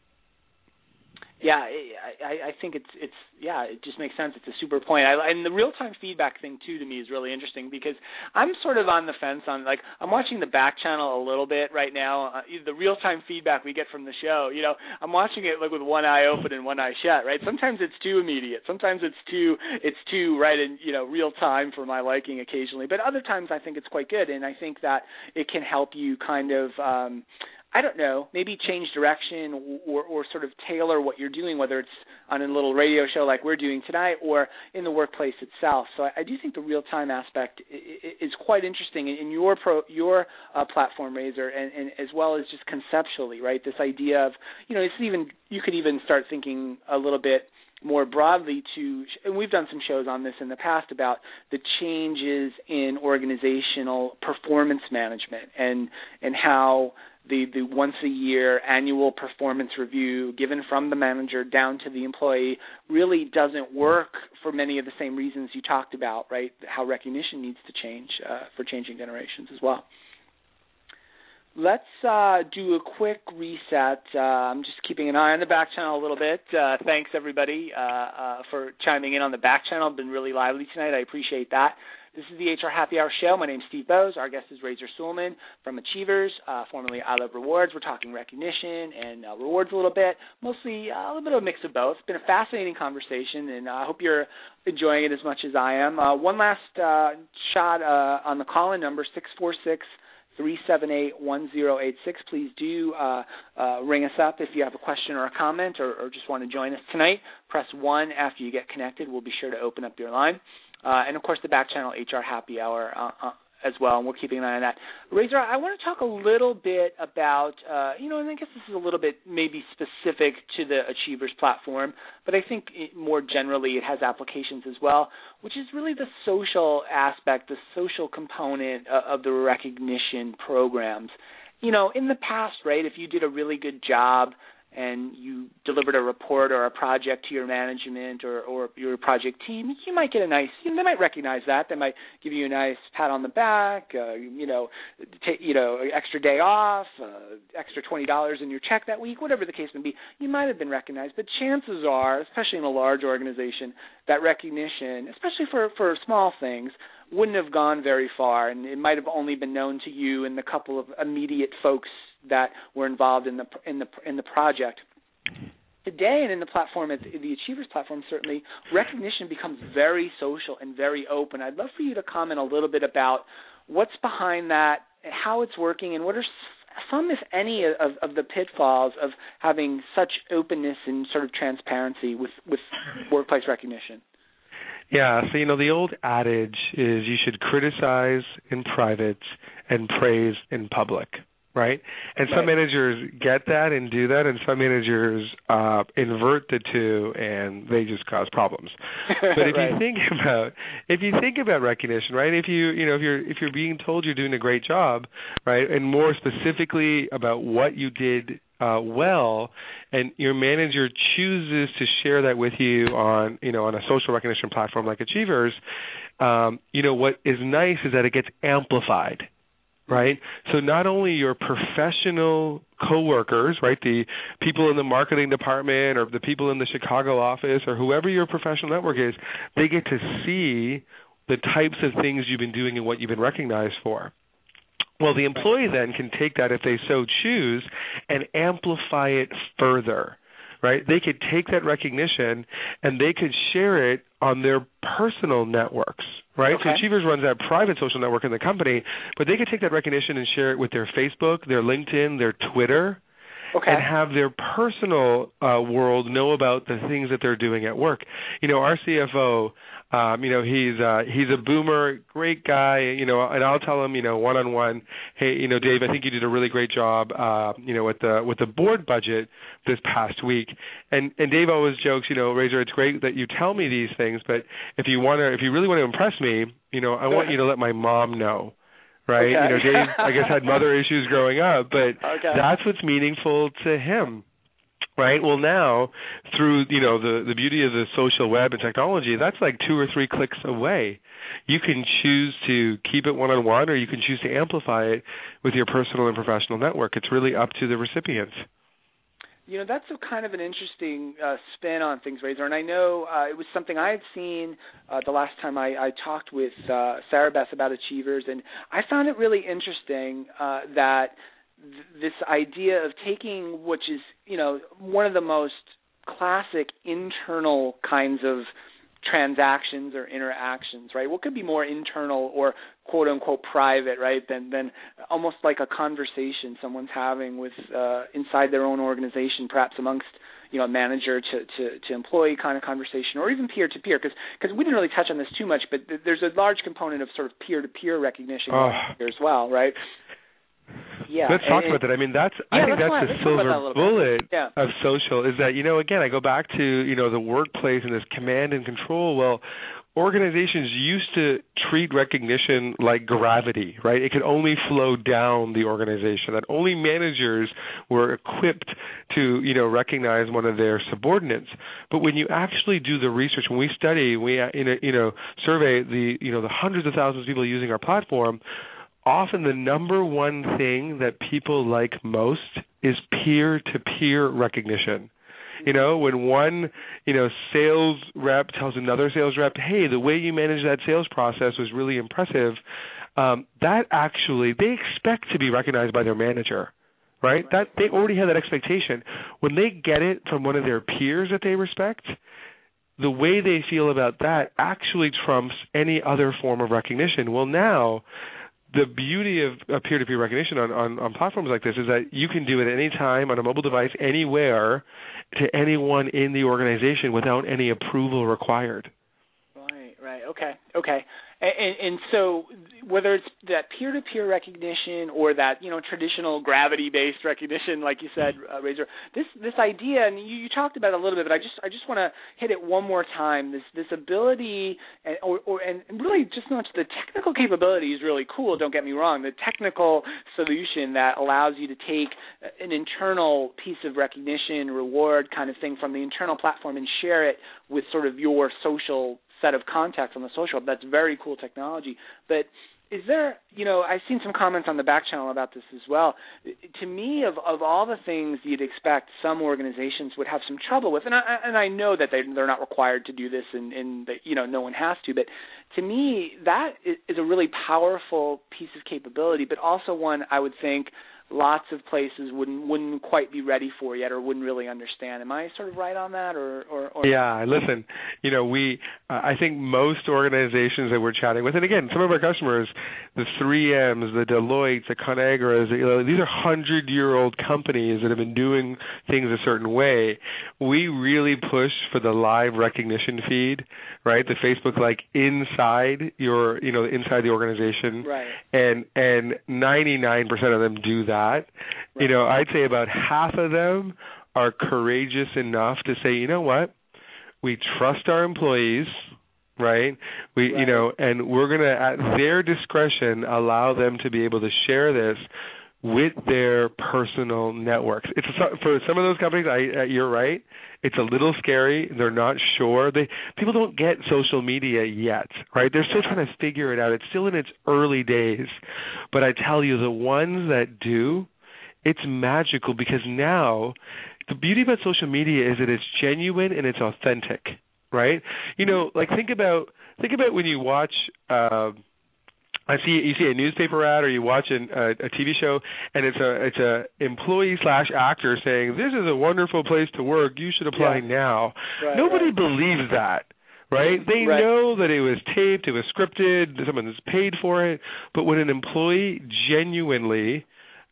C: Yeah, I, I think it's it's yeah, it just makes sense. It's a super point. I, and the real-time feedback thing too to me is really interesting because I'm sort of on the fence on, like, I'm watching the back channel a little bit right now. Uh, the real-time feedback we get from the show, you know, I'm watching it like with one eye open and one eye shut, right? Sometimes it's too immediate. Sometimes it's too it's too right in, you know, real time for my liking occasionally. But other times I think it's quite good, and I think that it can help you kind of um, I don't know, maybe change direction or, or sort of tailor what you're doing, whether it's on a little radio show like we're doing tonight or in the workplace itself. So I, I do think the real-time aspect is quite interesting in your pro, your uh, platform, Razor, and, and as well as just conceptually, right? This idea of, you know, it's even you could even start thinking a little bit more broadly to, and we've done some shows on this in the past about the changes in organizational performance management and and how the, the once-a-year annual performance review given from the manager down to the employee really doesn't work for many of the same reasons you talked about, right? How recognition needs to change uh, for changing generations as well. Let's uh, do a quick reset. Uh, I'm just keeping an eye on the back channel a little bit. Uh, thanks, everybody, uh, uh, for chiming in on the back channel. It's been really lively tonight. I appreciate that. This is the H R Happy Hour Show. My name is Steve Bose. Our guest is Razor Suleman from Achievers, uh, formerly I Love Rewards. We're talking recognition and uh, rewards a little bit, mostly uh, a little bit of a mix of both. It's been a fascinating conversation, and I uh, hope you're enjoying it as much as I am. Uh, one last uh, shot uh, on the call-in number, six four six, three seven eight, one zero eight six. Please do uh, uh, ring us up if you have a question or a comment or, or just want to join us tonight. Press one after you get connected. We'll be sure to open up your line. Uh, and, of course, the back channel, H R Happy Hour, uh, uh, as well, and we're keeping an eye on that. Razor, I want to talk a little bit about, uh, you know, and I guess this is a little bit maybe specific to the Achievers platform, but I think it, more generally it has applications as well, which is really the social aspect, the social component uh, of the recognition programs. You know, in the past, right, if you did a really good job and you delivered a report or a project to your management or, or your project team, you might get a nice, you know, they might recognize that. They might give you a nice pat on the back, uh, you know, take, you know, extra day off, uh, extra twenty dollars in your check that week, whatever the case may be. You might have been recognized, but chances are, especially in a large organization, that recognition, especially for, for small things, wouldn't have gone very far, and it might have only been known to you and the couple of immediate folks that were involved in the in the in the project. Today, and in the platform, the Achievers platform, certainly recognition becomes very social and very open. I'd love for you to comment a little bit about what's behind that, how it's working, and what are some, if any, of, of the pitfalls of having such openness and sort of transparency with, with workplace recognition.
A: Yeah, so, you know, the old adage is you should criticize in private and praise in public, right? And some
C: right.
A: managers get that and do that, and some managers uh, invert the two, and they just cause problems. But if
C: right.
A: you think about if you think about recognition, right? If you you know if you're if you're being told you're doing a great job, right, and more specifically about what you did Uh, well, and your manager chooses to share that with you on, you know, on a social recognition platform like Achievers, um, you know, what is nice is that it gets amplified, right? So not only your professional coworkers, right, the people in the marketing department or the people in the Chicago office or whoever your professional network is, they get to see the types of things you've been doing and what you've been recognized for. Well, the employee then can take that, if they so choose, and amplify it further, right? They could take that recognition and they could share it on their personal networks, right?
C: Okay.
A: So Achievers runs that private social network in the company, but they could take that recognition and share it with their Facebook, their LinkedIn, their Twitter,
C: okay.
A: and have their personal uh, world know about the things that they're doing at work. You know, our C F O, um, you know, he's uh, he's a boomer, great guy, you know, and I'll tell him, you know, one-on-one, hey, you know, Dave, I think you did a really great job, uh, you know, with the with the board budget this past week. And and Dave always jokes, you know, Razor, it's great that you tell me these things, but if you want to, if you really want to impress me, you know, I want you to let my mom know. Right?
C: Okay.
A: You know, Dave, I guess, had mother issues growing up, but
C: okay.
A: that's what's meaningful to him. Right? Well, now, through, you know, the, the beauty of the social web and technology, that's like two or three clicks away. You can choose to keep it one-on-one, or you can choose to amplify it with your personal and professional network. It's really up to the recipients.
C: You know, that's a kind of an interesting uh, spin on things, Razor. And I know uh, it was something I had seen uh, the last time I, I talked with uh, Sarah Beth about Achievers, and I found it really interesting uh, that th- this idea of taking, which is, you know, one of the most classic internal kinds of transactions or interactions, right? What could be more internal or quote unquote private, right, than than almost like a conversation someone's having with uh, inside their own organization, perhaps amongst, you know, manager to, to, to employee kind of conversation, or even peer to peer, because because we didn't really touch on this too much, but th- there's a large component of sort of peer to peer recognition
A: oh.
C: here as well, right? Yeah.
A: Let's
C: and,
A: talk
C: and,
A: about that. I mean, that's
C: yeah,
A: I think that's
C: why,
A: the silver bullet
C: yeah.
A: of social, is that, you know, again, I go back to, you know, the workplace and this command and control. Well, organizations used to treat recognition like gravity, right? It could only flow down the organization, that only managers were equipped to, you know, recognize one of their subordinates. But when you actually do the research, when we study, we, you know, survey the, you know, the hundreds of thousands of people using our platform, often the number one thing that people like most is peer-to-peer recognition. You know, when one, you know, sales rep tells another sales rep, hey, the way you managed that sales process was really impressive, um, that actually, they expect to be recognized by their manager, right? That they already have that expectation. When they get it from one of their peers that they respect, the way they feel about that actually trumps any other form of recognition. Well, now, the beauty of uh, peer-to-peer recognition on, on, on platforms like this is that you can do it any time on a mobile device, anywhere, to anyone in the organization without any approval required.
C: Right, right, okay, okay. And, and, and so whether it's that peer-to-peer recognition or that, you know, traditional gravity-based recognition, like you said, uh, Razor, this this idea, and you, you talked about it a little bit, but I just I just want to hit it one more time. This this ability, and, or, or and really just not the technical capability is really cool. Don't get me wrong. The technical solution that allows you to take an internal piece of recognition, reward kind of thing from the internal platform and share it with sort of your social set of contacts on the social. That's very cool technology. But is there, you know, I've seen some comments on the back channel about this as well. To me, of, of all the things you'd expect some organizations would have some trouble with, and I, and I know that they, they're not required to do this and, and that, you know, no one has to, but to me, that is a really powerful piece of capability, but also one I would think lots of places wouldn't wouldn't quite be ready for yet or wouldn't really understand. Am I sort of right on that? Or, or, or
A: yeah, listen, you know, we uh, I think most organizations that we're chatting with, and again, some of our customers, the three M's, the Deloitte, the Conagras, you know, these are hundred-year-old companies that have been doing things a certain way. We really push for the live recognition feed, right? The Facebook like inside your, you know, inside the organization,
C: right?
A: And and ninety-nine percent of them do that. Right. You know, I'd say about half of them are courageous enough to say, you know what, we trust our employees, right? We,
C: right.
A: you know, and we're going to, at their discretion, allow them to be able to share this with their personal networks. It's a, for some of those companies, I, uh, you're right. It's a little scary. They're not sure. They people don't get social media yet, right? They're still trying to figure it out. It's still in its early days. But I tell you, the ones that do, it's magical because now the beauty about social media is that it's genuine and it's authentic, right? You know, like think about think about when you watch. Uh, I see you see a newspaper ad or you watch an, a, a T V show and it's a it's a employee slash actor saying this is a wonderful place to work, you should apply
C: yeah.
A: now.
C: Right,
A: Nobody
C: right.
A: believes that, right? They
C: right.
A: know that it was taped, it was scripted, someone has paid for it. But when an employee genuinely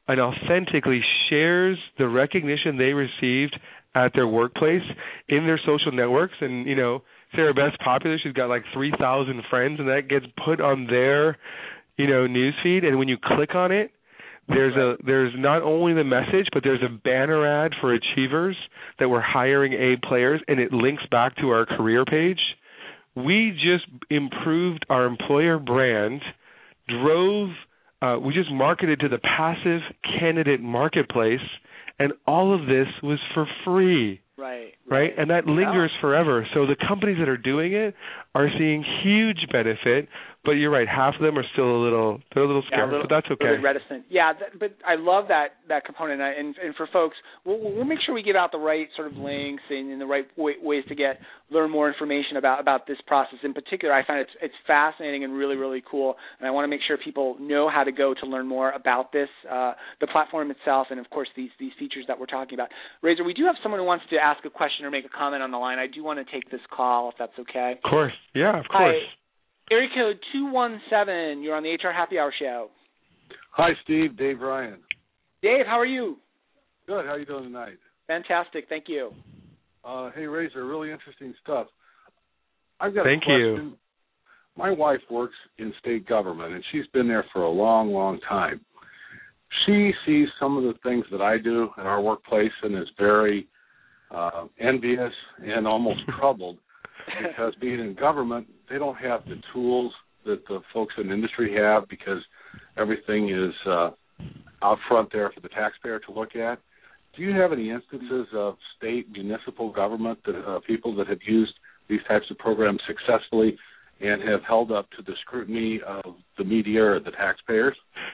A: and authentically shares the recognition they received at their workplace in their social networks. And, you know, Sarah Beth's popular. She's got like three thousand friends, and that gets put on their, you know, newsfeed. And when you click on it, there's a there's not only the message, but there's a banner ad for Achievers that we're hiring A players, and it links back to our career page. We just improved our employer brand, drove, uh, we just marketed to the passive candidate marketplace, and all of this was for free.
C: Right.
A: Right? And that lingers yeah. forever. So the companies that are doing it are seeing huge benefit, but you're right, half of them are still a little they're a little scared,
C: yeah, a little,
A: but that's okay.
C: A little reticent. Yeah, that, but I love that that component. And, and for folks, we'll, we'll make sure we give out the right sort of links and, and the right way, ways to get learn more information about, about this process. In particular, I find it's it's fascinating and really, really cool. And I want to make sure people know how to go to learn more about this, uh, the platform itself, and of course these these features that we're talking about. Razor, we do have someone who wants to ask a question or make a comment on the line. I do want to take this call if that's okay.
A: Of course. Yeah, of course.
C: Hi. Area code two one seven, you're on the H R Happy Hour show.
D: Hi, Steve. Dave Ryan.
C: Dave, how are you?
D: Good. How are you doing tonight?
C: Fantastic. Thank you.
D: Uh, hey, Razor, really interesting stuff. I've got
A: Thank
D: a question.
A: you.
D: My wife works in state government, and she's been there for a long, long time. She sees some of the things that I do in our workplace and is very uh, envious and almost troubled because being in government, they don't have the tools that the folks in the industry have because everything is uh, out front there for the taxpayer to look at. Do you have any instances of state municipal government that, uh, people that have used these types of programs successfully and have held up to the scrutiny of the media or the taxpayers?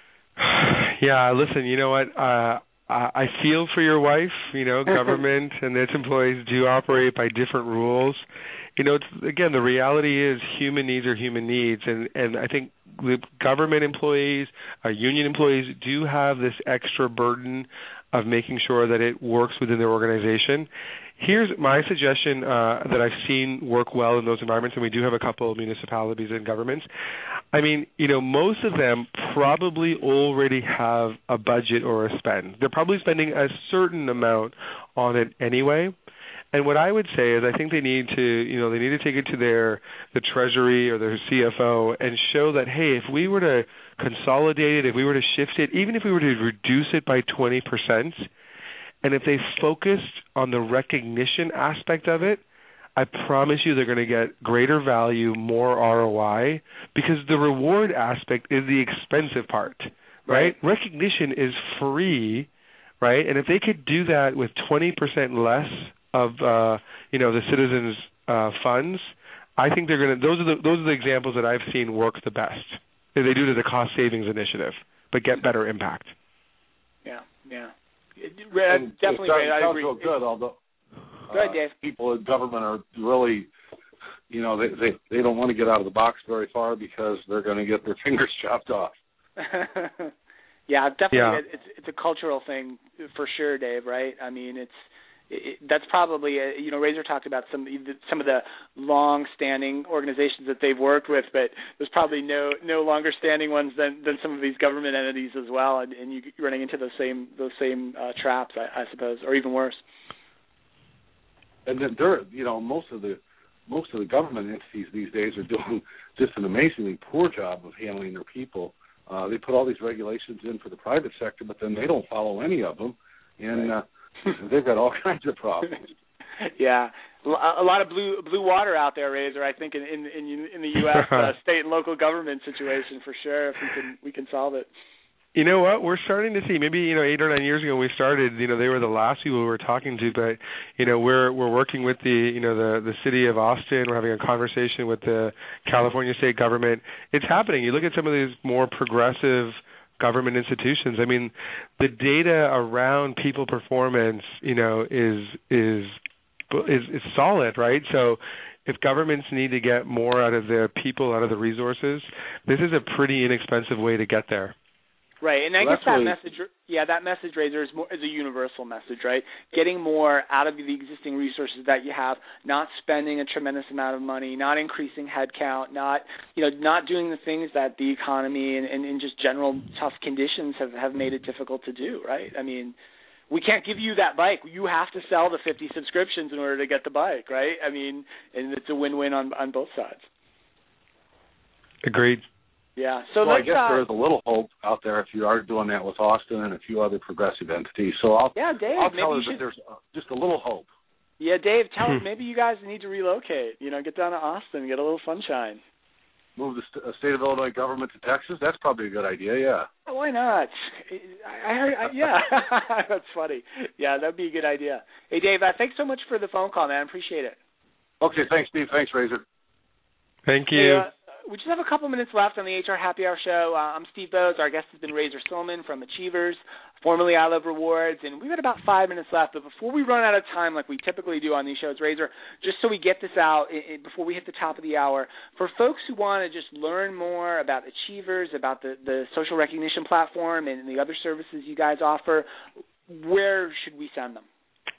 A: Yeah, listen, you know what? Uh, I feel for your wife. You know, government and its employees do operate by different rules. You know, it's, again, the reality is human needs are human needs, and, and I think the government employees, uh, union employees do have this extra burden of making sure that it works within their organization. Here's my suggestion uh, that I've seen work well in those environments, and we do have a couple of municipalities and governments. I mean, you know, most of them probably already have a budget or a spend. They're probably spending a certain amount on it anyway. And what I would say is I think they need to, you know, they need to take it to their the Treasury or their C F O and show that, hey, if we were to consolidate it, if we were to shift it, even if we were to reduce it by twenty percent, and if they focused on the recognition aspect of it, I promise you they're going to get greater value, more R O I, because the reward aspect is the expensive part, right? right? Recognition is free, right? And if they could do that with twenty percent less of uh, you know the citizens' uh, funds, I think they're going to. Those are the those are the examples that I've seen work the best. They do it as a cost savings initiative, but get better impact.
C: Yeah, yeah, it, it, definitely.
D: It sounds,
C: I agree.
D: Sounds real good, although
C: Go ahead, Dave.
D: Uh, people in government are really, you know, they, they they don't want to get out of the box very far because they're going to get their fingers chopped off.
C: yeah, definitely.
A: Yeah.
C: It's it's a cultural thing for sure, Dave. Right? I mean, it's. It, that's probably, a, you know, Razor talked about some some of the long-standing organizations that they've worked with, but there's probably no no longer-standing ones than, than some of these government entities as well, and, and you're running into those same those same uh, traps, I, I suppose, or even worse.
D: And then they're, you know, most of the most of the government entities these days are doing just an amazingly poor job of handling their people. Uh, they put all these regulations in for the private sector, but then they don't follow any of them, and
C: right.
D: uh, they've got all kinds of problems.
C: Yeah, a lot of blue blue water out there, Razor. I think in in in, in the U S uh, state and local government situation for sure. If we can we can solve it.
A: You know what? We're starting to see. Maybe you know, eight or nine years ago when we started, you know, they were the last people we were talking to. But you know, we're we're working with the you know the the city of Austin. We're having a conversation with the California state government. It's happening. You look at some of these more progressive government institutions. I mean, the data around people performance, you know, is is is, is solid, right? So if governments need to get more out of their people, out of the resources, this is a pretty inexpensive way to get there.
C: Right, and I
D: so
C: guess that
D: really,
C: message, yeah, that message, Razor, is more is a universal message, right? Getting more out of the existing resources that you have, not spending a tremendous amount of money, not increasing headcount, not you know, not doing the things that the economy and, and, and just general tough conditions have, have made it difficult to do, right? I mean, we can't give you that bike. You have to sell the fifty subscriptions in order to get the bike, right? I mean, and it's a win-win on on both sides.
A: Agreed.
C: Yeah. So
D: well, I
C: let's,
D: guess
C: uh,
D: there is a little hope out there if you are doing that with Austin and a few other progressive entities. So I'll,
C: yeah, Dave,
D: I'll
C: maybe
D: tell
C: you
D: her
C: should...
D: that there's uh, just a little hope.
C: Yeah, Dave, tell us, maybe you guys need to relocate. You know, get down to Austin, get a little sunshine.
D: Move the st- state of Illinois government to Texas? That's probably a good idea, yeah.
C: Oh, why not? I, I heard, I, yeah, that's funny. Yeah, that'd be a good idea. Hey, Dave, uh, thanks so much for the phone call, man. Appreciate it.
D: Okay, thanks, Steve. Thanks, Razor.
A: Thank you.
C: Hey, uh, we just have a couple minutes left on the H R Happy Hour show. Uh, I'm Steve Bowes. Our guest has been Razor Silman from Achievers, formerly I Love Rewards, and we've got about five minutes left. But before we run out of time, like we typically do on these shows, Razor, just so we get this out it, it, before we hit the top of the hour, for folks who want to just learn more about Achievers, about the, the social recognition platform and the other services you guys offer, where should we send them?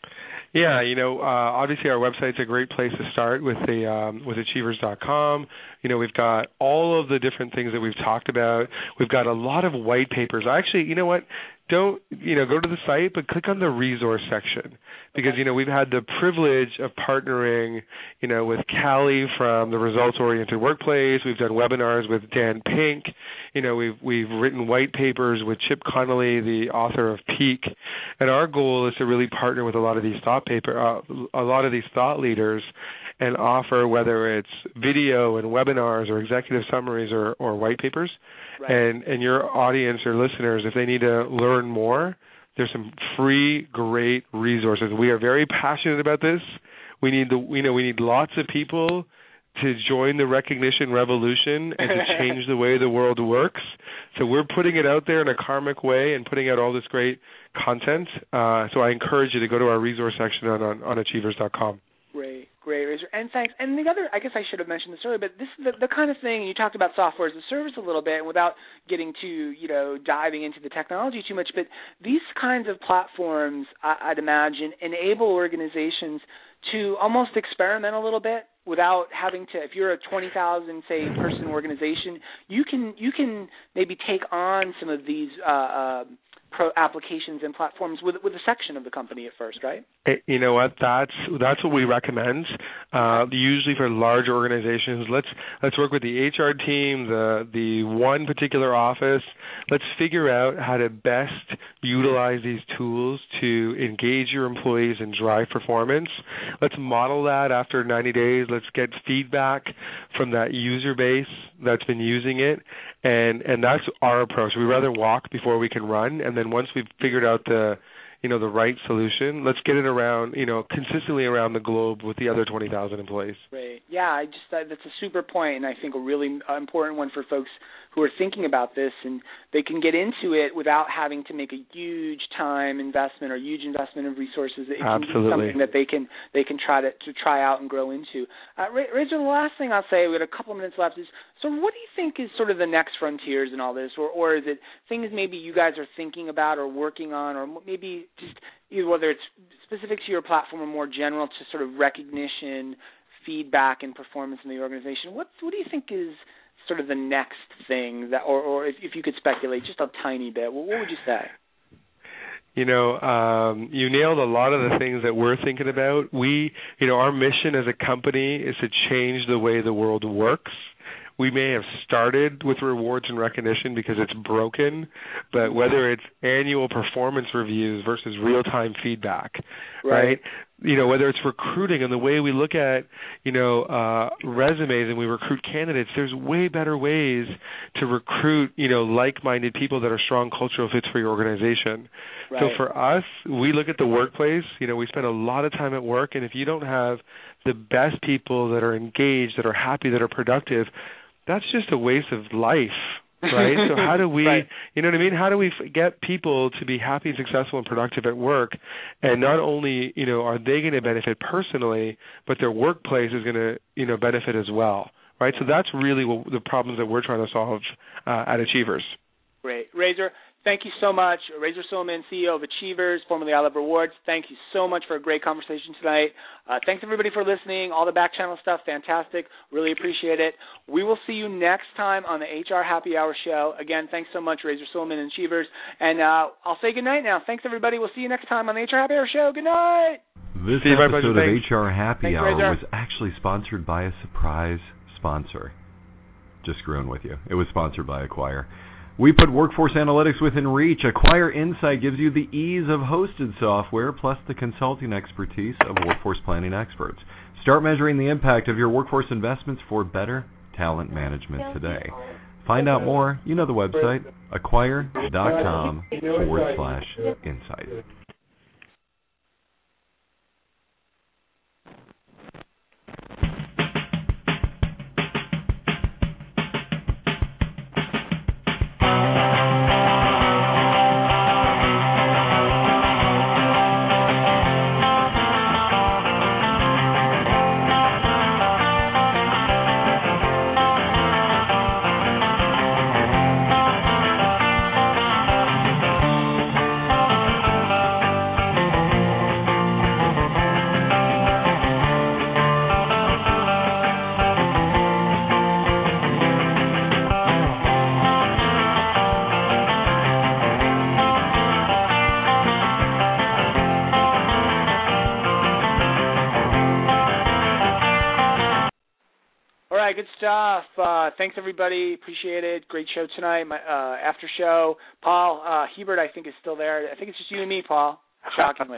A: Yeah, you know, uh, obviously our website's a great place to start with the um, with achievers dot com. You know, we've got all of the different things that we've talked about. We've got a lot of white papers. Actually, you know what? Don't, you know, go to the site, but click on the resource section because, you know, we've had the privilege of partnering, you know, with Callie from the Results Oriented Workplace. We've done webinars with Dan Pink. You know, we've we've written white papers with Chip Connolly, the author of Peak. And our goal is to really partner with a lot of these thought paper, uh, a lot of these thought leaders, and offer whether it's video and webinars or executive summaries or, or white papers. Right. And and your audience or listeners, if they need to learn more, there's some free, great resources. We are very passionate about this. We need the you know we need lots of people to join the recognition revolution and to change the way the world works. So we're putting it out there in a karmic way and putting out all this great content. Uh, so I encourage you to go to our resource section on on, on achievers dot com.
C: Great, great, Razor. And thanks. And the other, I guess I should have mentioned this earlier, but this is the, the kind of thing, you talked about software as a service a little bit, and without getting too, you know, diving into the technology too much, but these kinds of platforms, I, I'd imagine, enable organizations to almost experiment a little bit without having to, if you're a twenty thousand, say, person organization, you can you can maybe take on some of these uh, uh, pro applications and platforms with with a section of the company at first, right?
A: You know what? That's that's what we recommend. Uh, usually for large organizations, let's let's work with the H R team, the the one particular office. Let's figure out how to best utilize these tools to engage your employees and drive performance. Let's model that after ninety days. Let's get feedback from that user base that's been using it, and and that's our approach. We rather walk before we can run, and then once we've figured out the you know, the right solution, let's get it around, you know, consistently around the globe with the other twenty thousand employees.
C: Great. Yeah, I just uh, that's a super point, and I think a really important one for folks who are thinking about this, and they can get into it without having to make a huge time investment or huge investment of resources. It can
A: Absolutely.
C: be something that they can they can try to, to try out and grow into. Uh, Razor, the last thing I'll say, we got a couple of minutes left, is so what do you think is sort of the next frontiers in all this, or or is it things maybe you guys are thinking about or working on, or maybe just either whether it's specific to your platform or more general to sort of recognition, feedback, and performance in the organization? What what do you think is sort of the next thing that, or, or if, if you could speculate just a tiny bit, what, what would you say?
A: You know, um, you nailed a lot of the things that we're thinking about. We, you know, our mission as a company is to change the way the world works. We may have started with rewards and recognition because it's broken, but whether it's annual performance reviews versus real-time feedback, right? right? You know, whether it's recruiting and the way we look at, you know, uh, resumes and we recruit candidates, there's way better ways to recruit, you know, like-minded people that are strong cultural fits for your organization. Right. So for us, we look at the workplace. You know, we spend a lot of time at work, and if you don't have the best people that are engaged, that are happy, that are productive, that's just a waste of life, right? So how do we, right. you know what I mean? How do we get people to be happy and successful and productive at work? And not only, you know, are they going to benefit personally, but their workplace is going to, you know, benefit as well, right? So that's really what the problems that we're trying to solve uh, at Achievers.
C: Great. Razor, thank you so much. Razor Suleman, C E O of Achievers, formerly I Love Rewards. Thank you so much for a great conversation tonight. Uh, thanks, everybody, for listening. All the back channel stuff, fantastic. Really appreciate it. We will see you next time on the H R Happy Hour show. Again, thanks so much, Razor Suleman and Achievers. And uh, I'll say good night now. Thanks, everybody. We'll see you next time on the H R Happy Hour show. Good night.
B: This
A: see you,
B: episode of
A: Thanks.
B: H R Happy
C: Thanks,
B: Hour
C: Razor.
B: was actually sponsored by a surprise sponsor. Just screwing with you. It was sponsored by Acquire. We put workforce analytics within reach. Acquire Insight gives you the ease of hosted software plus the consulting expertise of workforce planning experts. Start measuring the impact of your workforce investments for better talent management today. Find out more. You know the website, acquire.com forward slash insight.
C: Good stuff. Uh, thanks, everybody. Appreciate it. Great show tonight. My uh, after show. Paul uh, Hebert, I think, is still there. I think it's just you and me, Paul. Shockingly,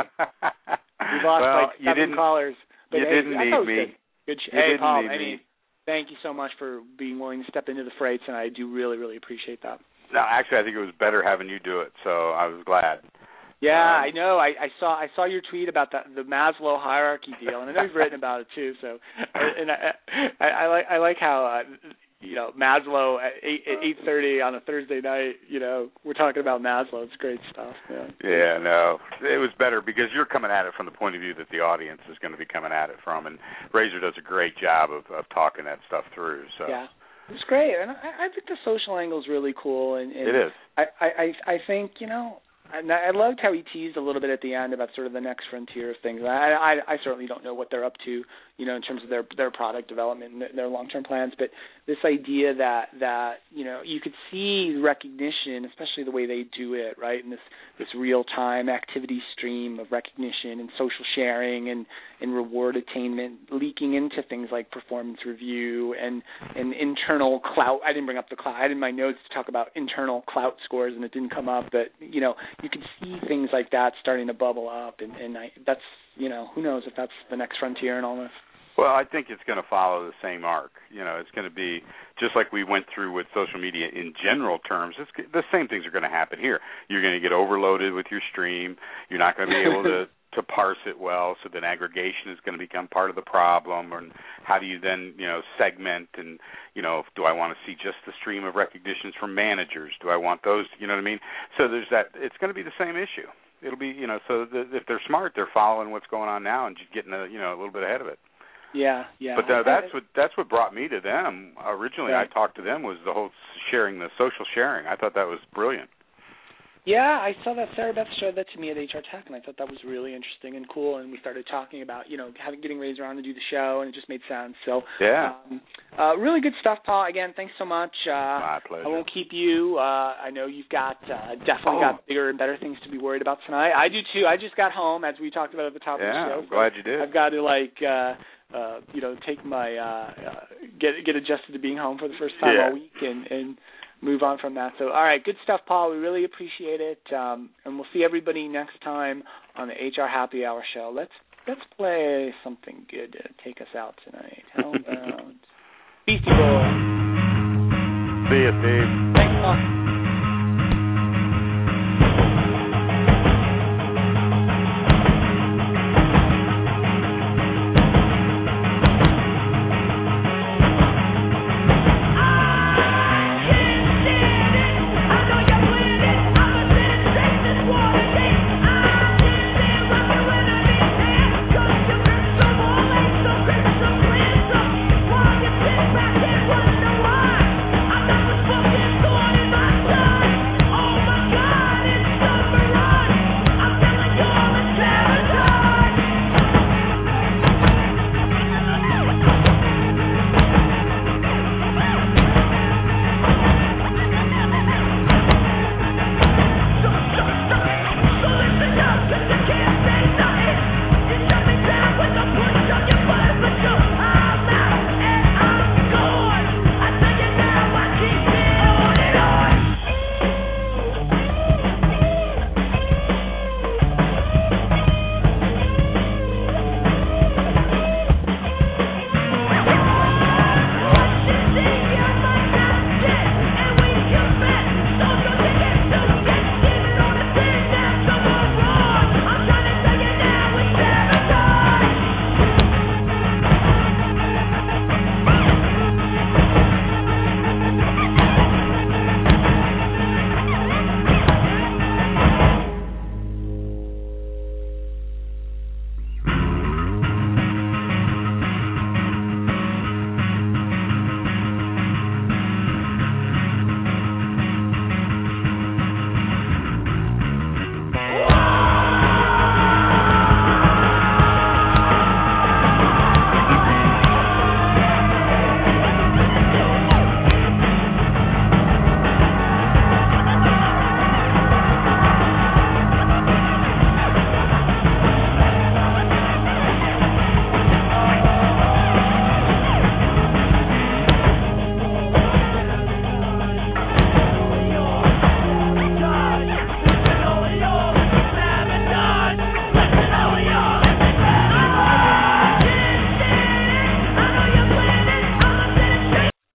C: we lost
E: well,
C: like seven callers. But
E: you
C: hey,
E: didn't
C: I
E: need
C: good.
E: me.
C: Good. Sh-
E: You
C: hey,
E: didn't
C: Paul.
E: need
C: I mean,
E: me.
C: thank you so much for being willing to step into the fray tonight. I do really, really appreciate that.
E: No, actually, I think it was better having you do it, so I was glad.
C: Yeah,
E: um,
C: I know. I, I saw I saw your tweet about the the Maslow hierarchy deal, and I know you've written about it too. So, and I, I, I like I like how uh, you know Maslow at eight at eight thirty on a Thursday night. You know, we're talking about Maslow. It's great stuff. Yeah.
E: Yeah, no, it was better because you're coming at it from the point of view that the audience is going to be coming at it from, and Razor does a great job of, of talking that stuff through. So.
C: Yeah. It's great, and I, I think the social angle is really cool. And, and
E: it is.
C: I, I, I think you know, and I loved how he teased a little bit at the end about sort of the next frontier of things. I, I, I certainly don't know what they're up to, you know, in terms of their their product development and their long-term plans. But this idea that that you know you could see recognition, especially the way they do it, right, in this this real-time activity stream of recognition and social sharing and, and reward attainment leaking into things like performance review and, and internal clout. I didn't bring up the clout. I had in my notes to talk about internal clout scores, and it didn't come up. But, you know, you can see things like that starting to bubble up, and, and I, that's, you know, who knows if that's the next frontier in all this.
E: Well, I think it's going to follow the same arc. You know, it's going to be just like we went through with social media in general terms. It's, the same things are going to happen here. You're going to get overloaded with your stream. You're not going to be able to, to parse it well, so then aggregation is going to become part of the problem. And how do you then, you know, segment and, you know, do I want to see just the stream of recognitions from managers? Do I want those, you know what I mean? So there's that. It's going to be the same issue. It'll be, you know, so the, if they're smart, they're following what's going on now and just getting, a, you know, a little bit ahead of it.
C: Yeah, yeah.
E: But uh, that's what that's what brought me to them. Originally,
C: right.
E: I talked to them was the whole sharing, the social sharing. I thought that was brilliant.
C: Yeah, I saw that. Sarah Beth showed that to me at H R Tech, and I thought that was really interesting and cool. And we started talking about, you know, having getting Razor on to do the show, and it just made sense. So,
E: yeah,
C: um, uh, really good stuff, Paul. Again, thanks so much. Uh,
E: My pleasure.
C: I won't keep you. Uh, I know you've got uh, definitely
E: oh.
C: got bigger and better things to be worried about tonight. I do too. I just got home, as we talked about at the top
E: yeah,
C: of the show.
E: I'm
C: so
E: glad you did.
C: I've got to like. Uh, Uh, you know, take my uh, uh, get get adjusted to being home for the first time
E: yeah.
C: all week and, and move on from that. So, all right, good stuff, Paul. We really appreciate it, um, and we'll see everybody next time on the H R Happy Hour show. Let's let's play something good to take us out tonight. How about Beastie Boys?
E: See you, Steve.
C: Thanks, Paul.